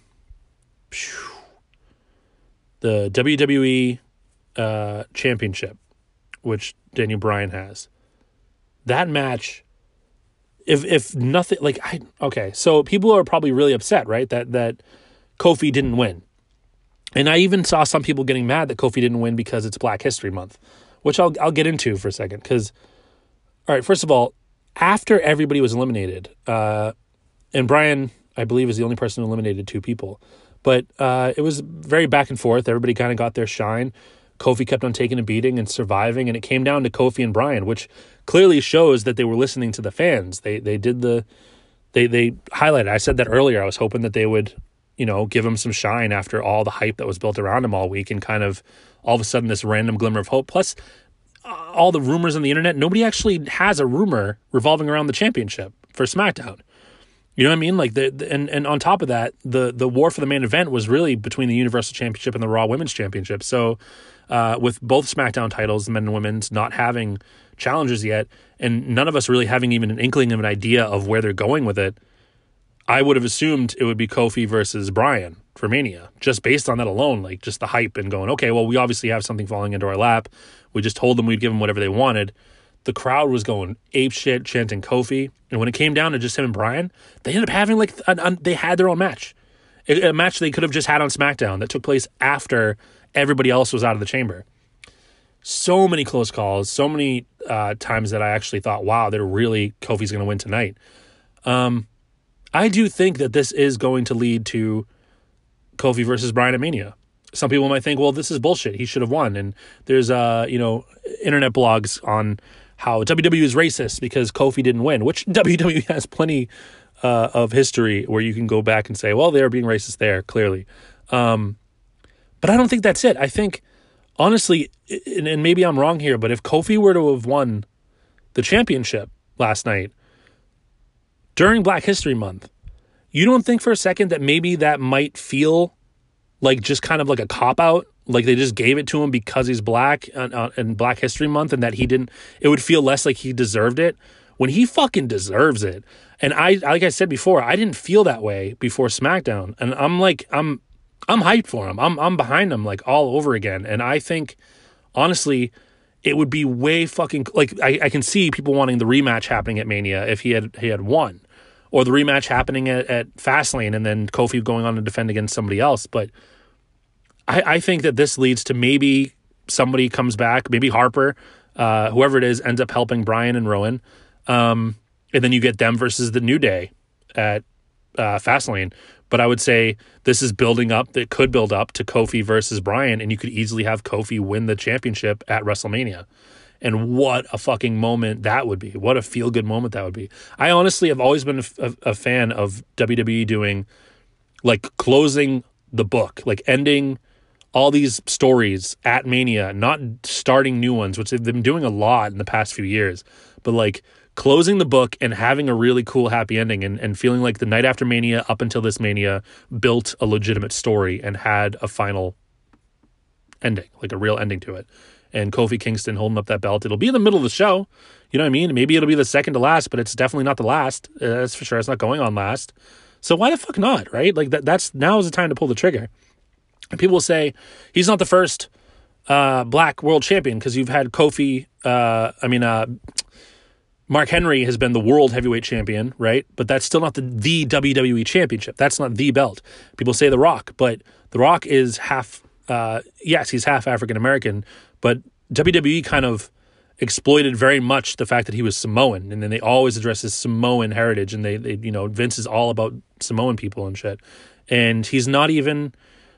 WWE Championship, which Daniel Bryan has. That match, if nothing, so people are probably really upset, right? That Kofi didn't win. And I even saw some people getting mad that Kofi didn't win because it's Black History Month, which I'll get into for a second. Because, all right, first of all, after everybody was eliminated, and Bryan, I believe, is the only person who eliminated 2 people, but it was very back and forth. Everybody kind of got their shine. Kofi kept on taking a beating and surviving, and it came down to Kofi and Bryan, which clearly shows that they were listening to the fans. They highlighted. I said that earlier. I was hoping that they would, give him some shine after all the hype that was built around him all week, and kind of all of a sudden this random glimmer of hope. Plus, all the rumors on the internet, nobody actually has a rumor revolving around the championship for SmackDown. You know what I mean? Like and on top of that, the war for the main event was really between the Universal Championship and the Raw Women's Championship. So with both SmackDown titles, the men and women's, not having challengers yet, and none of us really having even an inkling of an idea of where they're going with it, I would have assumed it would be Kofi versus Bryan for Mania, just based on that alone, like just the hype and going, okay, well, we obviously have something falling into our lap. We just told them we'd give them whatever they wanted. The crowd was going ape shit, chanting Kofi. And when it came down to just him and Bryan, they ended up having they had their own match. A match they could have just had on SmackDown that took place after everybody else was out of the chamber. So many close calls, so many times that I actually thought, wow, Kofi's going to win tonight. I do think that this is going to lead to Kofi versus Bryan at Mania. Some people might think, well, this is bullshit. He should have won. And there's, internet blogs on how WWE is racist because Kofi didn't win, which WWE has plenty of history where you can go back and say, well, they're being racist there, clearly. But I don't think that's it. I think, honestly, and maybe I'm wrong here, but if Kofi were to have won the championship last night during Black History Month, you don't think for a second that maybe that might feel like just kind of like a cop-out, like they just gave it to him because he's black in Black History Month, and that it would feel less like he deserved it when he fucking deserves it. And like I said before, I didn't feel that way before SmackDown, and I'm hyped for him. I'm behind him like all over again. And I think, honestly, it would be way fucking like I can see people wanting the rematch happening at Mania if he had won, or the rematch happening at Fastlane and then Kofi going on to defend against somebody else. But I think that this leads to maybe somebody comes back, maybe Harper, whoever it is, ends up helping Bryan and Rowan, and then you get them versus the New Day at Fastlane. But I would say this is building up, that could build up to Kofi versus Bryan, and you could easily have Kofi win the championship at WrestleMania. And what a fucking moment that would be. What a feel-good moment that would be. I honestly have always been a fan of WWE doing, like, closing the book, like ending all these stories at Mania, not starting new ones, which they've been doing a lot in the past few years, but like closing the book and having a really cool happy ending and feeling like the night after Mania up until this Mania built a legitimate story and had a final ending, like a real ending to it. And Kofi Kingston holding up that belt. It'll be in the middle of the show. You know what I mean? Maybe it'll be the second to last, but it's definitely not the last. That's for sure. It's not going on last. So why the fuck not, right? Like that's now is the time to pull the trigger. And people will say he's not the first black world champion because you've had Kofi. Mark Henry has been the world heavyweight champion, right? But that's still not the WWE championship. That's not the belt. People say The Rock, but The Rock is half. Yes, he's half African American, but WWE kind of exploited very much the fact that he was Samoan, and then they always address his Samoan heritage, and they Vince is all about Samoan people and shit, and he's not even.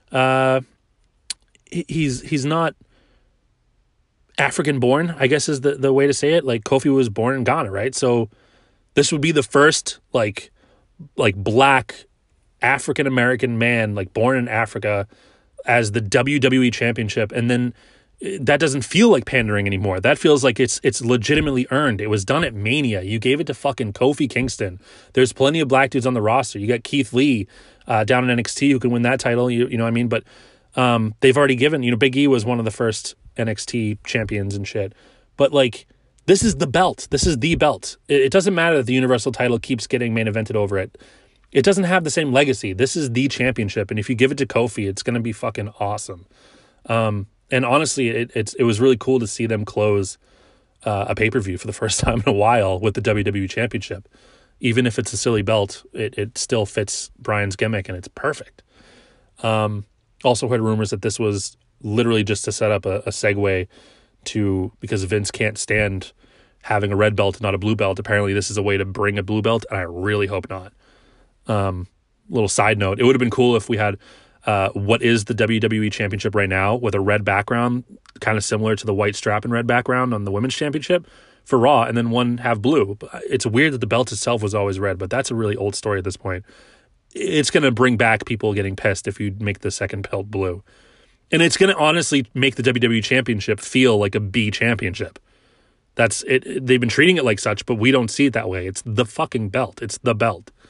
He's not African born, I guess is the way to say it. Like Kofi was born in Ghana, right? So this would be the first like black African American man, like born in Africa, as the WWE championship. And then that doesn't feel like pandering anymore. That feels like it's legitimately earned. It was done at Mania. You gave it to fucking Kofi Kingston. There's plenty of black dudes on the roster. You got Keith Lee down in NXT who can win that title. You know what I mean? But they've already given, Big E was one of the first NXT champions and shit. But like, this is the belt. This is the belt. It doesn't matter that the Universal title keeps getting main evented over it. It doesn't have the same legacy. This is the championship. And if you give it to Kofi, it's going to be fucking awesome. And honestly, it was really cool to see them close a pay-per-view for the first time in a while with the WWE Championship. Even if it's a silly belt, it still fits Bryan's gimmick, and it's perfect. Also heard rumors that this was literally just to set up a segue to, because Vince can't stand having a red belt and not a blue belt. Apparently this is a way to bring a blue belt, and I really hope not. Little side note, it would have been cool if we had what is the WWE Championship right now with a red background, kind of similar to the white strap and red background on the Women's Championship for Raw, and then one have blue. It's weird that the belt itself was always red, but that's a really old story at this point. It's going to bring back people getting pissed if you make the second belt blue. And it's going to honestly make the WWE Championship feel like a B championship. That's it. They've been treating it like such, but we don't see it that way. It's the fucking belt. It's the belt.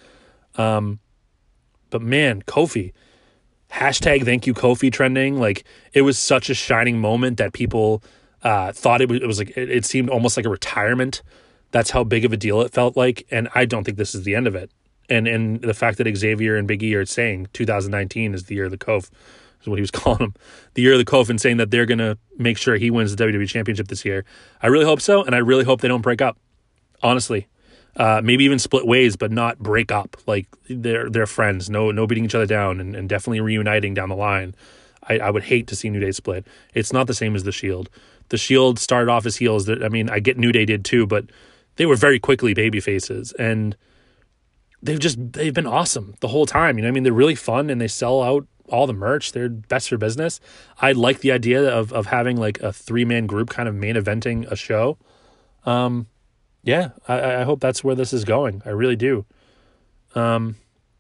But man, Kofi, hashtag thank you Kofi trending. Like, it was such a shining moment that people thought it was like, it seemed almost like a retirement. That's how big of a deal it felt like. And I don't think this is the end of it. And the fact that Xavier and Big E are saying 2019 is the year of the Kof, is what he was calling him, the year of the Kof, and saying that they're going to make sure he wins the WWE Championship this year. I really hope so, and I really hope they don't break up, honestly. Maybe even split ways, but not break up. Like, they're friends, no beating each other down, and definitely reuniting down the line. I would hate to see New Day split. It's not the same as The Shield. The Shield started off as heels. I mean, I get New Day did too, but they were very quickly baby faces, and they've been awesome the whole time. You know what I mean? They're really fun, and they sell out all the merch. They're best for business. I like the idea of having like a 3-man group kind of main eventing a show. Yeah, I hope that's where this is going. I really do. What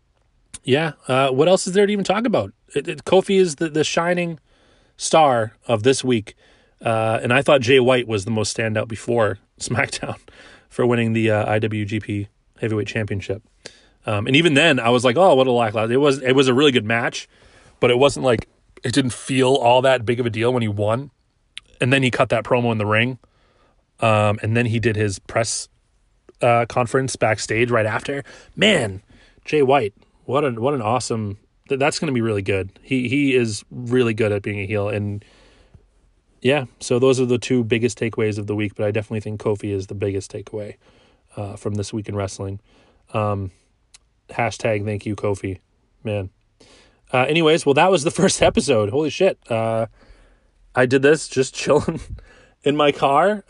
else is there to even talk about? Kofi is the shining star of this week. And I thought Jay White was the most standout before SmackDown for winning the IWGP Heavyweight Championship. And even then, I was like, oh, what a lackluster. It was a really good match, but it wasn't like, it didn't feel all that big of a deal when he won. And then he cut that promo in the ring. And then he did his press conference backstage right after. Man, Jay White, what an awesome. That's going to be really good. He is really good at being a heel, and yeah. So those are the two biggest takeaways of the week. But I definitely think Kofi is the biggest takeaway from this week in wrestling. Hashtag thank you Kofi, man. Anyways, well, that was the first episode. Holy shit! I did this just chilling in my car.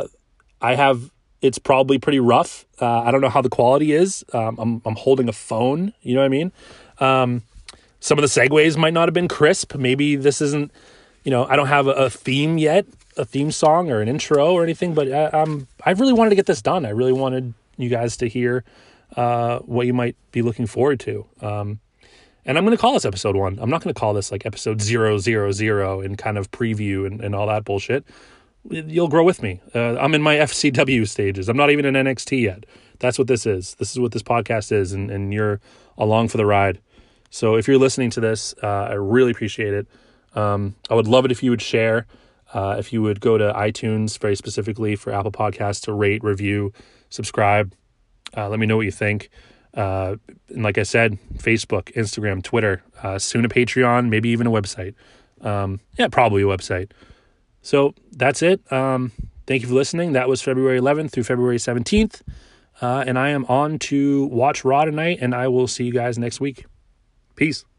It's probably pretty rough. I don't know how the quality is. I'm holding a phone, you know what I mean? Some of the segues might not have been crisp. Maybe this isn't, I don't have a theme yet, a theme song or an intro or anything, but I really wanted to get this done. I really wanted you guys to hear what you might be looking forward to. And I'm going to call this episode 1. I'm not going to call this like episode 000 and kind of preview and all that bullshit. You'll grow with me. I'm in my FCW stages. I'm not even in NXT yet. That's what this is. This is what this podcast is, and you're along for the ride. So if you're listening to this, I really appreciate it. I would love it if you would share, if you would go to iTunes very specifically for Apple Podcasts to rate, review, subscribe. Let me know what you think. And like I said, Facebook, Instagram, Twitter, soon a Patreon, maybe even a website. Probably a website. So that's it. Thank you for listening. That was February 11th through February 17th. And I am on to watch Raw tonight, and I will see you guys next week. Peace.